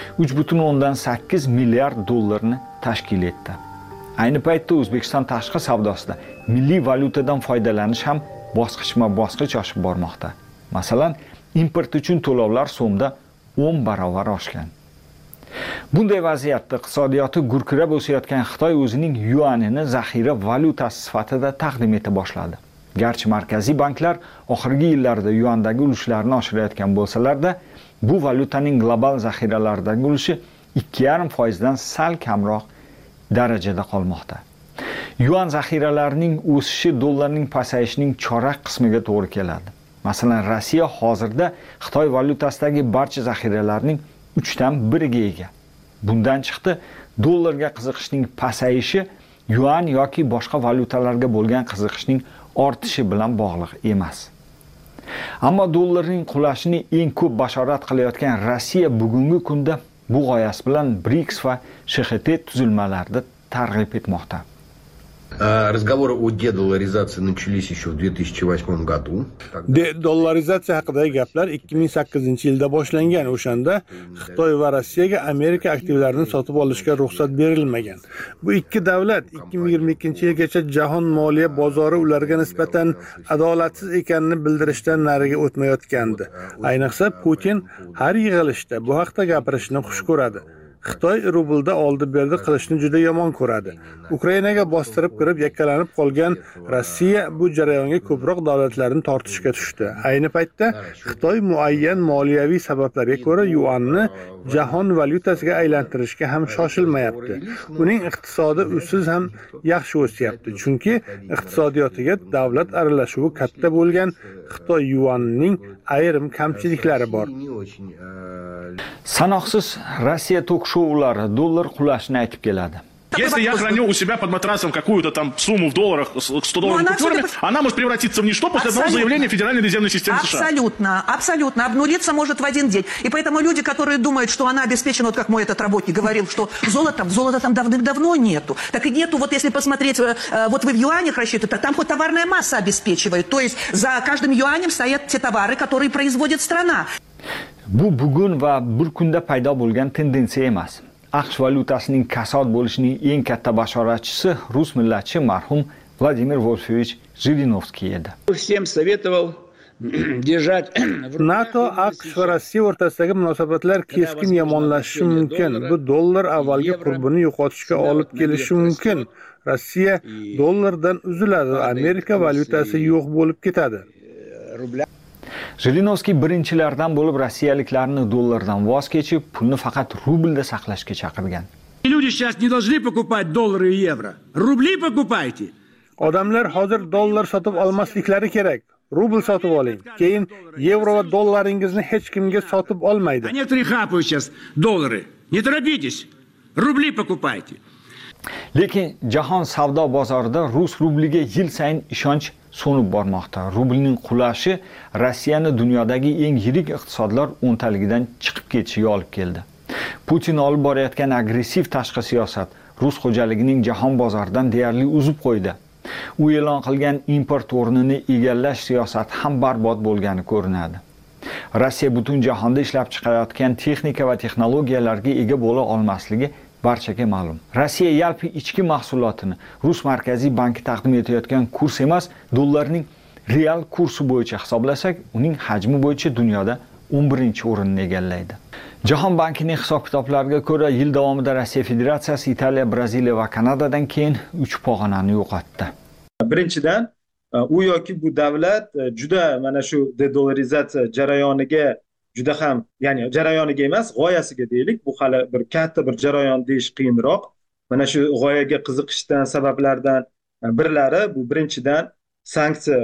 3,8 milliard dollarni tashkil etdi. Ayni paytda O'zbekiston tashqi savdosida milliy valyutadan foydalanish ham bosqichma-bosqich oshib bormoqda. Masalan, import uchun to'lovlar so'mda 10 barobar oshgan. Bunday vaziyatda iqtisodiyoti gurkirab o'sayotgan Xitoy o'zining yuanini zaxira valyutasi sifatida taqdim eta boshladi. Garchi markaziy banklar oxirgi yillarda yuandagi ulushlarini oshirayotgan bo'lsalarda, bu valyutaning global zaxiralaridagi ulushi 2,5% dan sal kamroq darajada qolmoqda. Yuan zaxiralarining o'sishi dollarning pasayishining chorak qismiga to'g'ri keladi. Masalan, Rossiya hozirda Xitoy valyutasidagi barcha zaxiralarning 3dan 1ga ega. Bundan chiqdi, dollarga qiziqishning pasayishi yuan yoki boshqa valyutalarga bo'lgan qiziqishning ortishi bilan bog'liq emas. Ammo dollarning qulashini eng ko'p bashorat qilayotgan Rossiya bugungi kunda bu g'oyasi bilan BRICS va SHT tuzilmalarida targ'ib etmoqda. Разговоры о дедоларизации начались еще в 2008 году. Dollarizatsiya haqidagi gaplar 2008-yilda boshlangan. O'shanda Xitoy va Rossiyaga Amerika aktivlarini sotib olishga ruxsat berilmagan. Bu ikki davlat 2022-yilgacha jahon moliya bozori ularga nisbatan adolatsiz ekanini bildirishdan nariga o'tmayotgandi. Ayniqsa Putin har yig'ilishda bu haqda gapirishni xush ko'radi. Xitoy rublda oldi-berdi qilishni juda yomon ko'radi. Ukrainaga bostirib kirib yakkalanib qolgan Rossiya bu jarayonga ko'proq davlatlarni tortishga tushdi. Ayni paytda Xitoy muayyan moliyaviy sabablarga ko'ra yuanni jahon valyutasiga aylantirishga ham shoshilmayapti. Uning iqtisodi usiz ham yaxshi o'syapti, chunki iqtisodiyotiga davlat aralashuvi katta bo'lgan Xitoy yuanining ayrim kamchiliklari bor. Sanoqsiz Rossiya tок-шоулari dollar qulashini aytib keladi. Если я храню у себя под матрасом какую-то там сумму в долларах, 100 долларов купюрами, она может превратиться в ничто после одного заявления Федеральной резервной системы США. Абсолютно. Обнулиться может в один день. И поэтому люди, которые думают, что она обеспечена, вот как мой этот работник говорил, что золота там давным-давно нету. Так и нету, вот если посмотреть, вот вы в юанях рассчитываете, там хоть товарная масса обеспечивает. То есть за каждым юанем стоят те товары, которые производит страна. Bu bugun va bir kunda paydo bo'lgan tendensiya emas. AQSh valyutasining kasod bo'lishining eng katta bashoratchisi rus millatchi marhum Vladimir Wolfovich Zhirinovskiy edi. Всем советовал держать NATO, AQSh va Rossiya o'rtasidagi munosabatlar keskin yomonlashishi mumkin. Bu dollar avvalgi qurbini yo'qotishga olib kelishi mumkin. Rossiya dollardan uziladi, Amerika valyutasi yo'q bo'lib ketadi. Zhirinovskiy birinchilardan bo'lib rossiyaliklarni dollardan voz kechib, pulni faqat rublda saqlashga chaqirgan. Люди сейчас не должны покупать доллары и евро. Рубли покупайте. Odamlar hozir dollar sotib olmasliklari kerak. Rubl sotib oling. Keyin yevro va dollaringizni hech kimga sotib olmaydi. Некоторые хапают сейчас доллары. Не торопитесь. Рубли покупайте. Lekin jahon savdo bozorida rus rubliga yil sayin ishonch so'nib bormoqda. Rublning qulashi Rossiyani dunyodagi eng yirik iqtisodlar o'ntaligidan chiqib ketishiga olib keldi. Putin olib borayotgan agressiv tashqi siyosat rus xo'jaligining jahon bozoridan deyarli uzib qo'ydi. U e'lon qilgan import o'rnini egallash siyosati ham barbod bo'lgani ko'rinadi. Rossiya butun jahonda ishlab chiqarayotgan texnika va texnologiyalarga ega bo'la olmasligi barchaga ma'lum. Rossiya yalpi ichki mahsulotini Rus markaziy banki taqdim etayotgan kurs emas, dollarning real kursi bo'yicha hisoblasak, uning hajmi bo'yicha dunyoda 11-o'rinni egallaydi. Jahon bankining hisob-kitoblariga ko'ra, yil davomida Rossiya Federatsiyasi Italiya, Braziliya va Kanadadan keyin 3 pog'onani yo'qotdi. Birinchidan, u yoki bu davlat juda mana shu dedolarizatsiya jarayoniga juda ham, ya'ni jarayoniga emas, g'oyasiga deylik, bu hali bir katta bir jarayon deyish qiyinroq. Mana shu g'oyaga qiziqishdan sabablardan birlari bu birinchidan sanksiya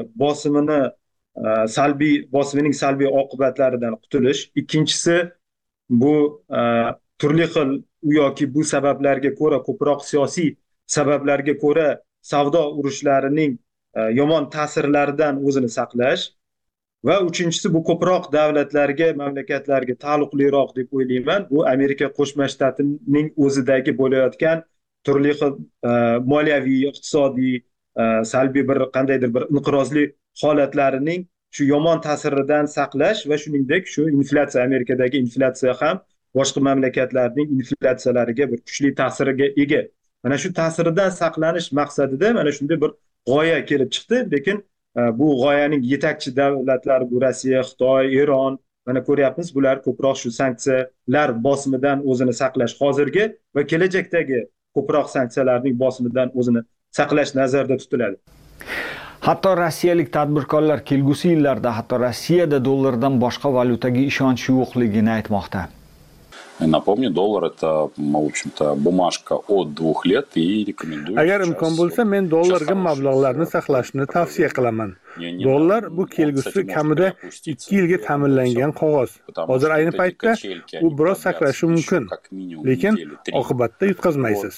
bosimining salbiy oqibatlaridan qutulish. Ikkinchisi bu turli xil u yoki bu sabablarga ko'ra, ko'proq siyosiy sabablarga ko'ra savdo urushlarining yomon ta'sirlaridan o'zini saqlash. Va uchinchisi bu ko'proq davlatlarga, mamlakatlarga taalluqliroq deb o'ylayman. Bu Amerika Qo'shma Shtatining o'zidagi bo'layotgan turli xil moliyaviy, iqtisodiy, salbiy bir qandaydir bir inqirozli holatlarining shu yomon ta'siridan saqlash va shuningdek shu inflyatsiya, Amerikadagi inflyatsiya ham boshqa mamlakatlarning inflyatsiyalariga bir kuchli ta'siriga ega. Mana shu ta'siridan saqlanish maqsadida mana shunday bir g'oya kelib chiqdi, lekin bu g'oyaning yetakchi davlatlari bu Rossiya, Xitoy, Eron, mana ko'ryapmiz, bular ko'proq shu sanksiyalar bosimidan o'zini saqlash hozirgi va kelajakdagi ko'proq sanksiyalarning bosimidan o'zini saqlash nazarda tutiladi. Hatto rossiyalik tadbirkorlar kelgusi yillarda hatto Rossiyada dollardan boshqa valyutaga ishonch yo'qligini aytmoqda. Напомню, доллар это, в общем-то, бумажка от 2 лет и рекомендую. Agar imkon bo'lsa, men dollarga mablag'larni saqlashni tavsiya qilaman. Dollar bu kelgusi kamida 2 yilga ta'minlangan qog'oz. Hozir ayni paytda u biroz sakrashi mumkin, lekin oqibatda yutqazmaysiz.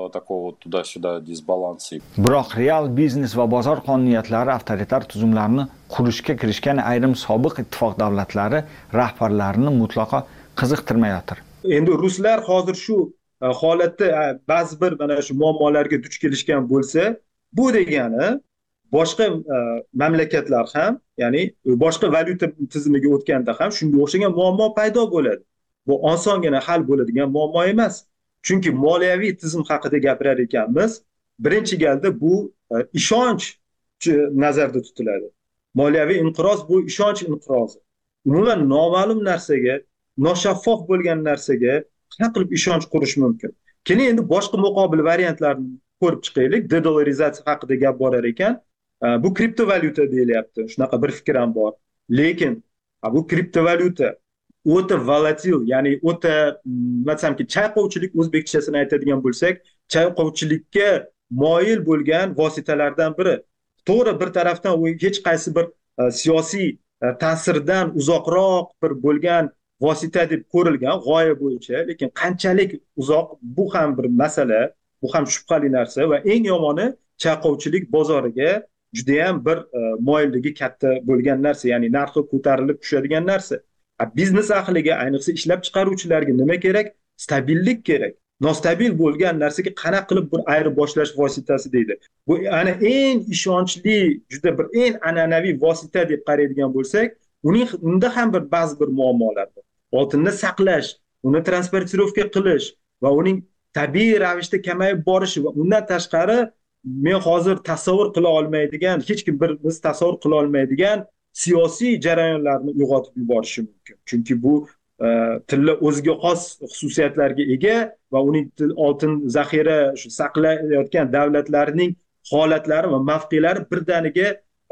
Biroq real biznes va bozor qonuniyatlari avtoritar tuzumlarni qurishga kirishgan ayrim sobiq ittifoq davlatlari rahbarlarini mutlaqo qiziqtirmayotir. Endi ruslar hozir shu holatda ba'zi bir mana shu muammolarga duch kelishgan bo'lsa, bu degani boshqa mamlakatlar ham, ya'ni boshqa valyuta tizimiga o'tganda ham shunga o'xshagan muammo paydo bo'ladi. Bu osongina hal bo'ladigan muammo emas. Chunki moliyaviy tizim haqida gapirar ekanmiz, birinchi galda bu ishonch nazarda tutiladi. Moliyaviy inqiroz bu ishonch inqirozi. Umuman noma'lum narsaga, noshaffof bo'lgan narsaga qanaqa qilib ishonch qurish mumkin? Keling endi boshqa muqobil variantlarni ko'rib chiqaylik. Dedolarizatsiya haqida gap borar ekan, bu kriptovalyuta deyilyapti. Shunaqa bir fikr ham bor. Lekin bu kriptovalyuta o'ta volatil, ya'ni o'ta, masalanki chayqovchilik o'zbekchasini aytadigan bo'lsak, chayqovchilikka moyil bo'lgan vositalardan biri. To'g'ri, bir tarafdan u hech qaysi bir siyosiy ta'sirdan uzoqroq bir bo'lgan vosita deb ko'rilgan g'oya bo'yicha, lekin qanchalik uzoq, bu ham bir masala, bu ham shubhali narsa va eng yomoni chayqovchilik bozoriga juda ham bir moyilligi katta bo'lgan narsa, ya'ni narxi ko'tarilib tushadigan narsa. Biznes ahliga, ayniqsa ishlab chiqaruvchilarga nima kerak? Stabillik kerak. Nostabil bo'lgan narsaga qanaqa qilib bir ayrib boshlash vositasi deydi. Bu ana eng ishonchli, juda bir eng an'anaviy vosita deb qaraydigan bo'lsak, unda ham ba'zi bir muammolar bor. Oltinni saqlash, uni transportirovka qilish va uning tabiiy ravishda kamayib borishi va undan tashqari men hozir tasavvur qila olmaydigan, hech kim biz tasavvur qila olmaydigan siyosiy jarayonlarni uyg'otib yuborishi mumkin. Chunki bu tilla o'ziga xos xususiyatlarga ega va uning oltin zaxira saqlayotgan davlatlarning holatlari va mavqelari birdaniga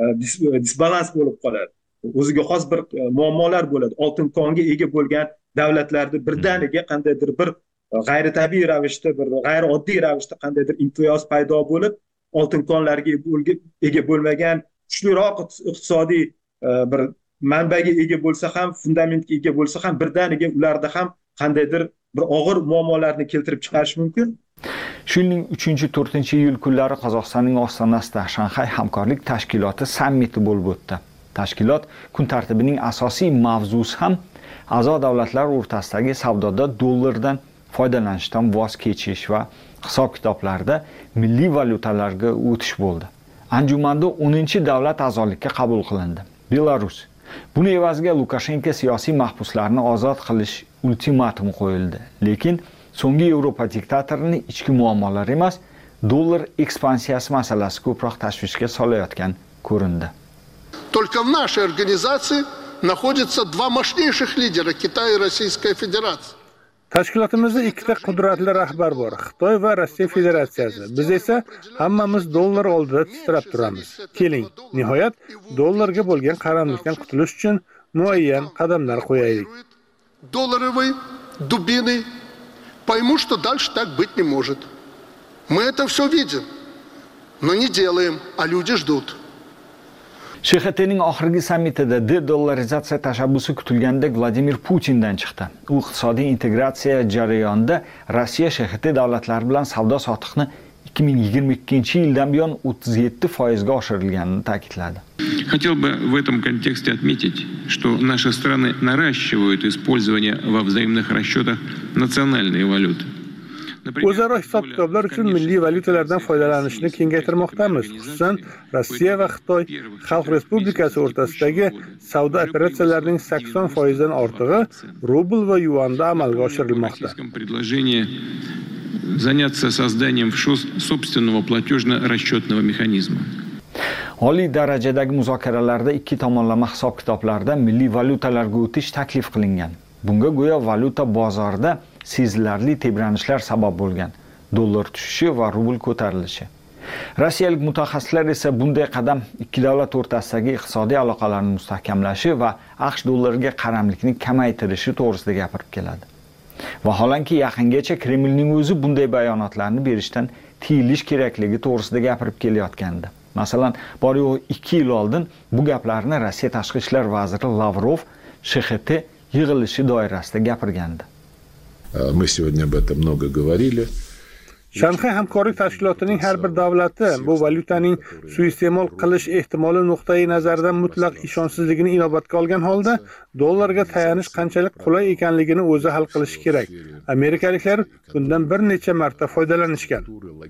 disbalans bo'lib qoladi. O'ziga xos bir muammolar bo'ladi. Oltin konga ega bo'lgan davlatlarda birdaniga qandaydir bir g'ayritabiiy ravishda, bir g'ayrioddiy ravishda qandaydir imtiyoz paydo bo'lib, oltin konlarga ega bo'lmagan kuchliroq iqtisodiy bir manbaga ega bo'lsa ham, fundamentga ega bo'lsa ham birdaniga ularda ham qandaydir bir og'ir muammolarni keltirib chiqarish mumkin. Shu yilning 3-4-iyul kunlari Qozog'istonning ostonasida Shanxay hamkorlik tashkiloti sammiti bo'lib o'tdi. Tashkilot kun tartibining asosiy mavzusi ham a'zo davlatlar o'rtasidagi savdoda dollardan foydalanishdan voz kechish va hisob-kitoblarda milliy valyutalarga o'tish bo'ldi. Anjumanda 10-davlat a'zolikka qabul qilindi. Belarus. Buni evaziga Lukashenko siyosiy mahbuslarni ozod qilish ultimatumi qo'yildi. Lekin so'nggi Yevropa diktatorining ichki muammolari emas, dollar ekspansiyasi masalasi ko'proq tashvishga solayotgan ko'rindi. Только в нашей организации находятся два мощнейших лидера Китая и Российская Федерация. Tashkilotimizda ikkita qudratli rahbar bor, Xitoy va Rossiya Federatsiyasi. Biz esa hammamiz dollar oldida titrab turamiz. Keling, nihoyat dollarga bo'lgan qaramlikdan qutulish uchun muayyan qadamlar qo'yaylik. Долларовой дубиной поймут, что дальше так быть не может. Мы это все видим, но не делаем, а люди ждут. SHTning oxirgi sammitida de-dollarizatsiya tashabbusi kutilgandek Vladimir Putindan chiqdi. U iqtisodiy integratsiya jarayonida Rossiya SHT davlatlari bilan savdo-sotiqni 2022-yildan buyon 37% oshirilganini ta'kidladi. Хотел бы в этом контексте отметить, что наши страны наращивают использование во взаимных расчетах национальной валюты. O'zaro hisob-kitoblar uchun milliy valyutalardan foydalanishni kengaytirmoqdamiz. Xususan, Rossiya va Xitoy Xalq Respublikasi o'rtasidagi savdo operatsiyalarining 80% dan ortig'i rubl va yuanda amalga oshirilmoqda. Заняться созданием собственного платежно-расчетного механизма. Oliy darajadagi muzokaralarda ikki tomonlama hisob-kitoblarda milliy valyutalarga o'tish taklif qilingan. Bunga go'yo valyuta bozorida sezilarli tebranishlar sabab bo'lgan. Dollar tushishi va rubl ko'tarilishi. Rossiyalik mutaxassislar esa bunday qadam ikki davlat o'rtasidagi iqtisodiy aloqalarni mustahkamlashi va AQSh dollariga qaramlikni kamaytirishi to'g'risida gapirib keladi. Vaholanki yaqingacha Kremlning o'zi bunday bayonotlarni berishdan tiyilish kerakligi to'g'risida gapirib kelayotgandi. Masalan, bor-yo'q 2 yil oldin bu gaplarni Rossiya tashqi ishlar vaziri Lavrov SHT yig'ilishi doirasida gapirgandi. Мы сегодня об этом много говорили. Shanxay hamkorlik tashkilotining har bir davlati bu valyutaning suiiste'mol qilish ehtimoli nuqtai nazaridan mutlaq ishonchsizligini inobatga olgan holda dollarga tayanish qanchalik qulay ekanligini o'zi hal qilishi kerak. Amerikaliklar bundan bir necha marta foydalanishgan.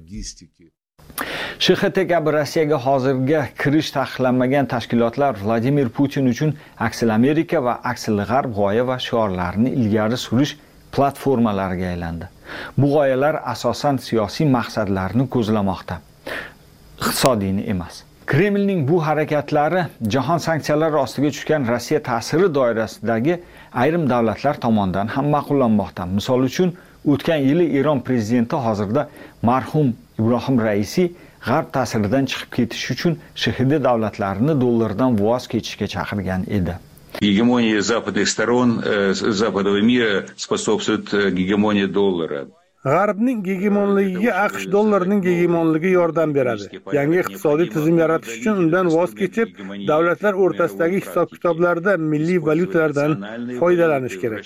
SHT kabi Rossiyaga hozirga kirish taqiqlanmagan tashkilotlar Vladimir Putin uchun aksil Amerika va aksil G'arb g'oya va shiorlarini ilgari surish platformalariga aylandi. Bu g'oyalar asosan siyosiy maqsadlarni ko'zlamoqda, iqtisodiyni emas. Kremlning bu harakatlari jahon sanksiyalari ostiga tushgan Rossiya ta'siri doirasidagi ayrim davlatlar tomonidan ham ma'qullanmoqda. Misol uchun, o'tgan yili Eron prezidenti hozirda marhum Ibrohim Raisi G'arb ta'siridan chiqib ketish uchun SHT davlatlarini dollardan voz kechishga chaqirgan edi. Гегемония западных сторон западного мира способствует гегемонии доллара. G'arbning gegemonligiga AQSh dollarining gegemonligi yordam beradi. Yangi iqtisodiy tizim yaratish uchun undan voz kechib, davlatlar o'rtasidagi hisob-kitoblarda milliy valyutalardan foydalanish kerak.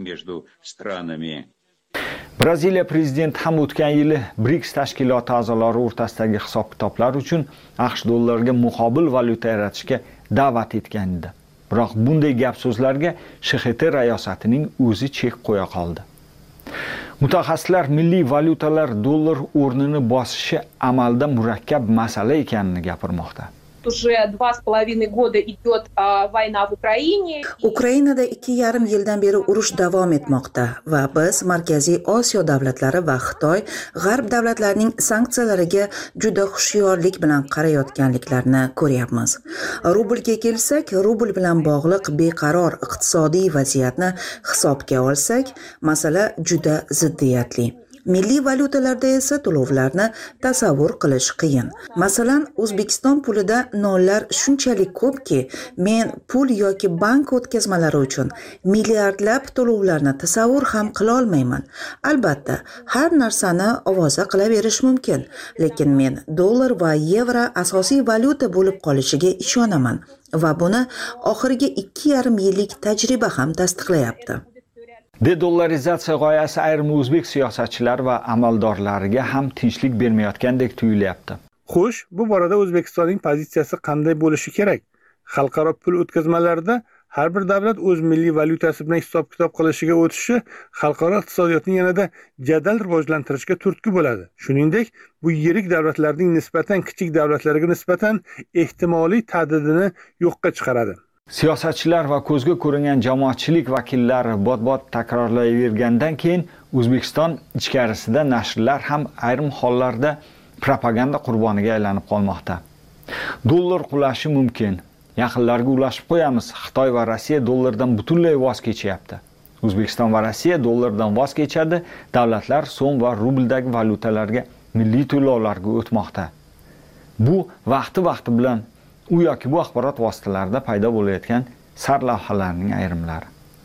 Braziliya prezidenti ham o'tgan yili BRICS tashkiloti a'zolari o'rtasidagi hisob-kitoblar uchun AQSh dollariga muqobil valyuta yaratishga da'vat etgan edi. Biroq bunday gap-so'zlarga SHT rayosatining o'zi chek qo'ya qoldi. Mutaxassislar milliy valyutalar dollar o'rnini bosishi amalda murakkab masala ekanini gapirmoqda. Уже 2,5 года идет война в Украине. Ukrainada 2,5 yildan beri urush davom etmoqda va biz Markaziy Osiyo davlatlari va Xitoy G'arb davlatlarining sanksiyalariga juda hushyorlik bilan qarayotganliklarini ko'ryapmiz. Rublga kelsak, rubl bilan bog'liq beqaror iqtisodiy vaziyatni hisobga olsak, masala juda ziddiyatli. Milliy valyutalarda esa to'lovlarni tasavvur qilish qiyin. Masalan, O'zbekiston pulida nollar shunchalik ko'pki, men pul yoki bank o'tkazmalari uchun milliardlab to'lovlarni tasavvur ham qila olmayman. Albatta, har narsani ovoza qilaverish mumkin, lekin men dollar va yevro asosiy valyuta bo'lib qolishiga ishonaman va buni oxirgi 2,5 yillik tajriba ham tasdiqlayapti. Dedollarizatsiya g'oyasi ayrim o'zbek siyosatchilari va amaldorlariga ham tinchlik bermayotgandek tuyulyapti. Xo'sh, bu borada O'zbekistonning pozitsiyasi qanday bo'lishi kerak? Xalqaro pul o'tkazmalarida har bir davlat o'z milliy valyutasi bilan hisob-kitob qilishiga o'tishi xalqaro iqtisodiyotni yanada jadal rivojlantirishga turtki bo'ladi. Shuningdek, bu yirik davlatlarning nisbatan kichik davlatlarga nisbatan ehtimoliy ta'didini yo'qqa chiqaradi. Siyosatchilar va ko'zga ko'ringan jamoatchilik vakillari bot-bot takrorlayvergandan keyin O'zbekiston ichkarisida nashrlar ham ayrim hollarda propaganda qurboniga aylanib qolmoqda. Dollar qulashi mumkin. Yaqinlarga ulashib qo'yamiz. Xitoy va Rossiya dollardan butunlay voz kechyapti. O'zbekiston va Rossiya dollardan voz kechadi. Davlatlar so'm va rubldagi valyutalarga milliy to'lovlarga o'tmoqda. Bu vaqti bilan u yoki bu axborot vositalarida paydo bo'layotgan sarlavhalarning ayrimlari.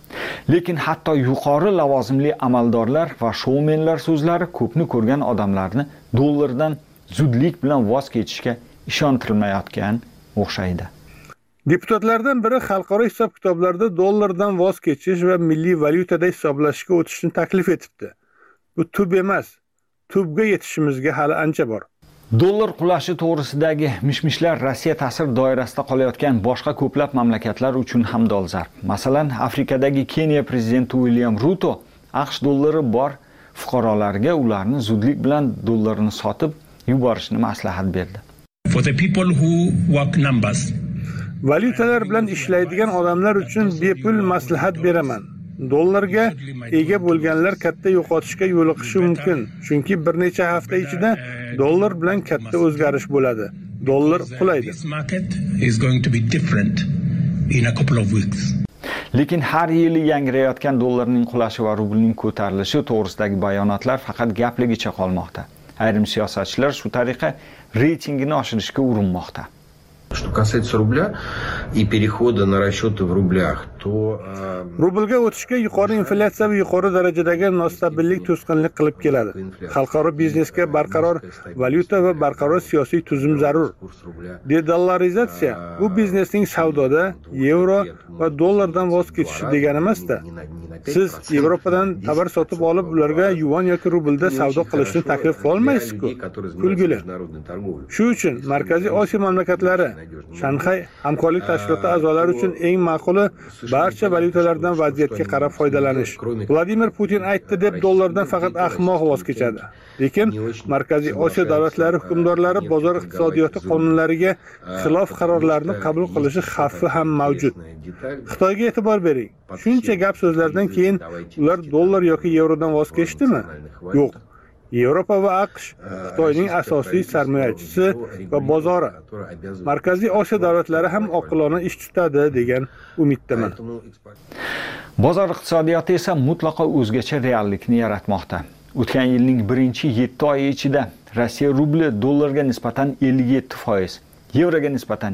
Lekin hatto yuqori lavozimli amaldorlar va shoumenlar so'zlari ko'pni ko'rgan odamlarni dollardan zudlik bilan voz kechishga ishontirilmayotgan o'xshaydi. Deputatlardan biri xalqaro hisob-kitoblarda dollardan voz kechish va milliy valyutada hisoblashga o'tishni taklif etibdi. Bu tub emas. Tubga yetishimizga hali ancha bor. Dollar qulashi to'g'risidagi mishmishlar Rossiya ta'sir doirasida qolayotgan boshqa ko'plab mamlakatlar uchun ham dolzarb. Masalan, Afrikadagi Keniya prezidenti William Ruto AQSh dollari bor fuqarolarga ularni zudlik bilan dollarini sotib yuborishni maslahat berdi. For the people who work numbers. Valyutalar bilan ishlaydigan odamlar uchun bepul maslahat beraman. Dollarga ega bo'lganlar katta yo'qotishga yo'liqishi mumkin, chunki bir necha hafta ichida dollar bilan katta o'zgarish bo'ladi. Dollar qulaydi. Lekin har yili yangirayotgan dollarning qulashi va rublning ko'tarilishi to'g'risidagi bayonotlar faqat gapligicha qolmoqda. Ayrim siyosatchilar shu tariqa reytingini oshirishga urinmoqda. Что касается рубля и перехода на расчеты в рублях, Rublga o'tishga yuqori inflyatsiya va yuqori darajadagi nostabillik to'sqinlik qilib keladi. Xalqaro biznesga barqaror valyuta va barqaror siyosiy tuzum zarur. Dedollarizatsiya bu biznesning savdoda yevro va dollardan voz kechishi degani emasda. Siz Yevropadan tovar sotib olib, ularga yuan yoki rublda savdo qilishni taklif qila olmaysiz-ku. Kulgili. Shu uchun Markaziy Osiyo mamlakatlari Shanxay hamkorlik tashkiloti a'zolari uchun eng ma'quli barcha valyutalardan vaziyatga qarab foydalanish. Vladimir Putin aytdi deb dollardan faqat ahmoq voz kechadi. Lekin Markaziy Osiyo davlatlari hukmdorlari bozor iqtisodiyoti qonunlariga xilof qarorlarni qabul qilishi xavfi ham mavjud. Xitoyga e'tibor bering. Shuncha gap so'zlardan keyin ular dollar yoki yevrodan voz kechdimi? Yo'q. Yevropa va AQSh Xitoyning asosiy sarmoyachisi va bozori. Markaziy Osiyo davlatlari ham oqilona ish tutadi degan umiddaman. Bozor iqtisodiyoti esa mutlaqo o'zgacha reallikni yaratmoqda. O'tgan yilning birinchi 7 oyi ichida Rossiya rubli dollarga nisbatan 57%, yevroga nisbatan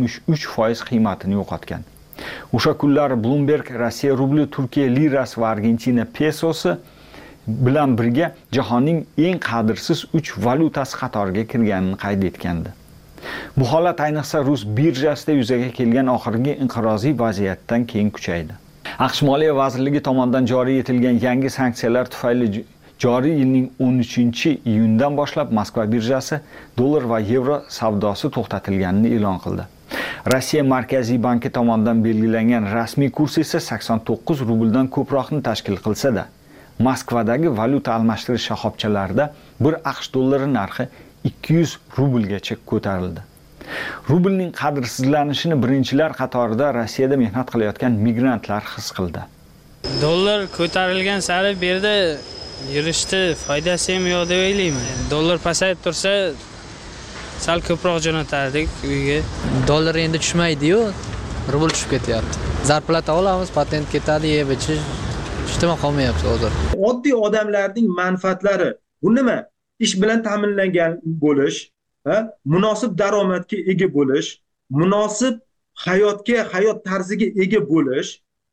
73% qiymatini yo'qotgan. O'sha kunlar Bloomberg Rossiya rubli, Turkiya lirasi va Argentina pesosi bilan birga jahonning eng qadrsiz 3 valyutasi qatoriga kirganini qayd etgandi. Bu holat ayniqsa rus birjasida yuzaga kelgan oxirgi inqiroziy vaziyatdan keyin kuchaydi. AQSh Moliya vazirligi tomonidan joriy etilgan yangi sanksiyalar tufayli joriy yilning 13-iyundan boshlab Moskva birjasi dollar va yevro savdosi to'xtatilganini e'lon qildi. Rossiya Markaziy banki tomonidan belgilangan rasmiy kurs esa 89 rubldan ko'proqni tashkil qilsa-da, Moskvadagi valyuta almashtirish shoxobchalarida bir AQSh dollari narxi 200 rublgacha ko'tarildi. Rublning qadrsizlanishini birinchilar qatorida Rossiyada mehnat qilayotgan migrantlar his qildi. Dollar ko'tarilgan sari bu yerda yurishda foydasi ham yo'q deb o'ylayman. Dollar pasayib tursa, sal ko'proq jo'natardik uyga. Dollar endi tushmaydi-yu, rubl tushib ketyapti. Zarplata olamiz, patent ketadi, yeb ichish ishtama qolmayapti hozir. Oddiy odamlarning manfaatlari bu nima? Ish bilan ta'minlangan bo'lish, munosib daromadga ega bo'lish, munosib hayot tarziga ega bo'lish.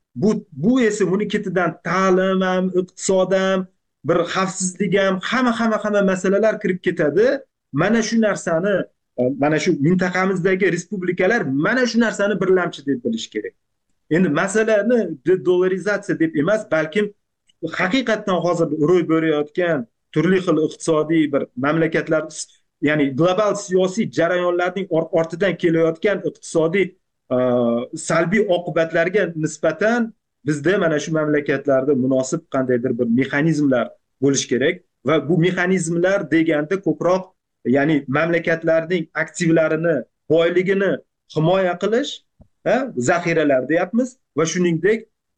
Bu esa buni ketidan ta'lim ham, iqtisod ham, bir xavfsizlik ham, hamma masalalar kirib ketadi. Mana shu narsani, mana shu mintaqamizdagi respublikalar mana shu narsani birlamchi deb bilish kerak. Endi masalani dollarizatsiya deb emas, balkim haqiqatan hozir ro'y berayotgan turli xil iqtisodiy bir mamlakatlar, ya'ni global siyosiy jarayonlarning ortidan kelayotgan iqtisodiy salbiy oqibatlarga nisbatan bizda mana shu mamlakatlarda munosib qandaydir bir mexanizmlar bo'lish kerak va bu mexanizmlar deganda ko'proq ya'ni mamlakatlarning aktivlarini, boyligini himoya qilish, zaxiralar deyapmiz va shuningdek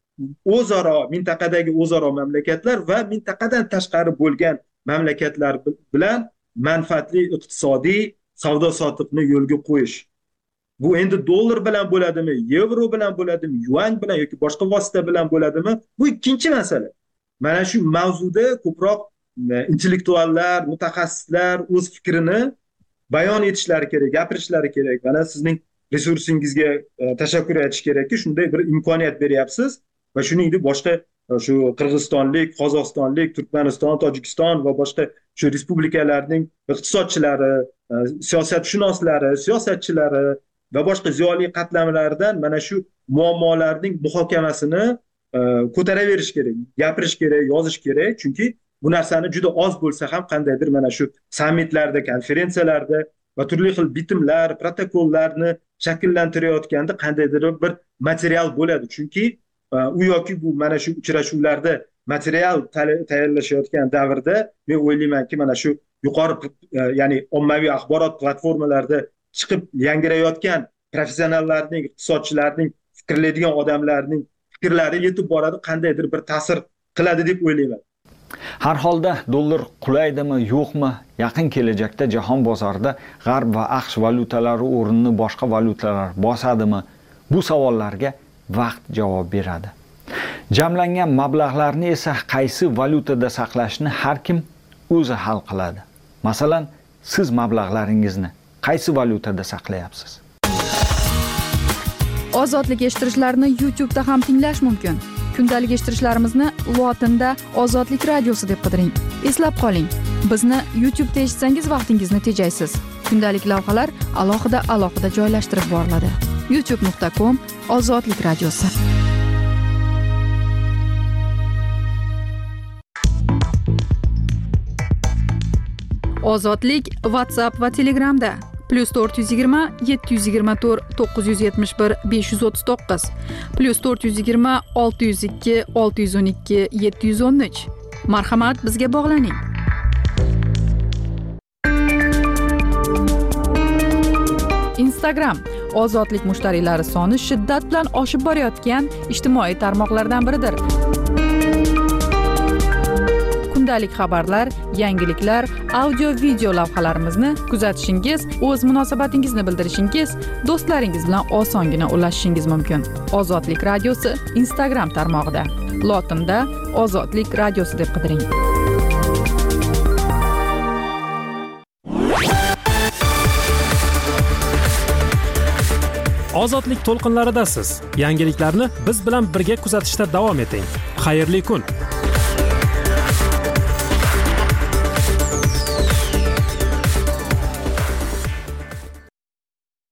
mintaqadagi o'zaro mamlakatlar va mintaqadan tashqari bo'lgan mamlakatlar bilan manfaatli iqtisodiy savdo-sotiqni yo'lga qo'yish. Bu endi dollar bilan bo'ladimi, yevro bilan bo'ladimi, yuan bilan yoki boshqa vosita bilan bo'ladimi? Bu ikkinchi masala. Mana shu mavzuda ko'proq intellektuallar, mutaxassislar o'z fikrini bayon etishlari kerak, gapirishlari kerak. Mana sizning resursingizga tashakkur aytish kerakki, shunday bir imkoniyat beryapsiz va shuningdek boshqa shu Qirg'izistonlik, Qozog'istonlik, Turkmaniston, Tojikiston va boshqa shu respublikalarning iqtisodchilari, siyosatshunoslari, siyosatchilari va boshqa ziyoli qatlamlardan mana shu muammolarning muhokamasini ko'taraverish kerak, gapirish kerak, yozish kerak, chunki bu narsani juda oz bo'lsa ham qandaydir mana shu sammitlarda, konferensiyalarda va turli xil bitimlar, protokollarni shakllantirayotganda qandaydir bir material bo'ladi. Chunki u yoki bu mana shu uchrashuvlarda material tayyorlashayotgan davrda men o'ylaymanki mana shu yuqori ya'ni ommaviy axborot platformalarida chiqib yangirayotgan professionallarning, iqtisodchilarning, fikrlaydigan odamlarning fikrlari yetib boradi, qandaydir bir ta'sir qiladi deb o'ylayman. Har holda dollar qulaydimi, yo'qmi, yaqin kelajakda jahon bozorida G'arb va AQSh valyutalari o'rnini boshqa valyutalar bosadimi? Bu savollarga vaqt javob beradi. Jamlangan mablag'larni esa qaysi valyutada saqlashni har kim o'zi hal qiladi. Masalan, siz mablag'laringizni qaysi valyutada saqlayapsiz? Ozodlik eshittirishlarini YouTube'da ham tinglash mumkin. Kundalik eshittirishlarimizni lotinda Ozodlik radiosi deb qidiring. Eslab qoling, bizni YouTube'da eshitsangiz vaqtingizni tejaysiz. Kundalik lavhalar alohida joylashtirib boriladi. youtube.com/Ozodlik radiosi. Ozodlik WhatsApp va Telegramda +420 724 971 539 +420 602 612 713. Marhamat, bizga bog'laning. Instagram Ozodlik mushtariylari soni shiddat bilan oshib borayotgan ijtimoiy tarmoqlardan biridir. Kundalik xabarlar, yangiliklar, audio-video lavhalarimizni kuzatishingiz, o'z munosabatingizni bildirishingiz, do'stlaringiz bilan osongina ulashishingiz mumkin. Ozodlik radiosi Instagram tarmog'ida. Lotinda Ozodlik radiosi deb qidiring. Ozodlik to'lqinlaridasiz. Yangiliklarni biz bilan birga kuzatishda davom eting. Xayrli kun.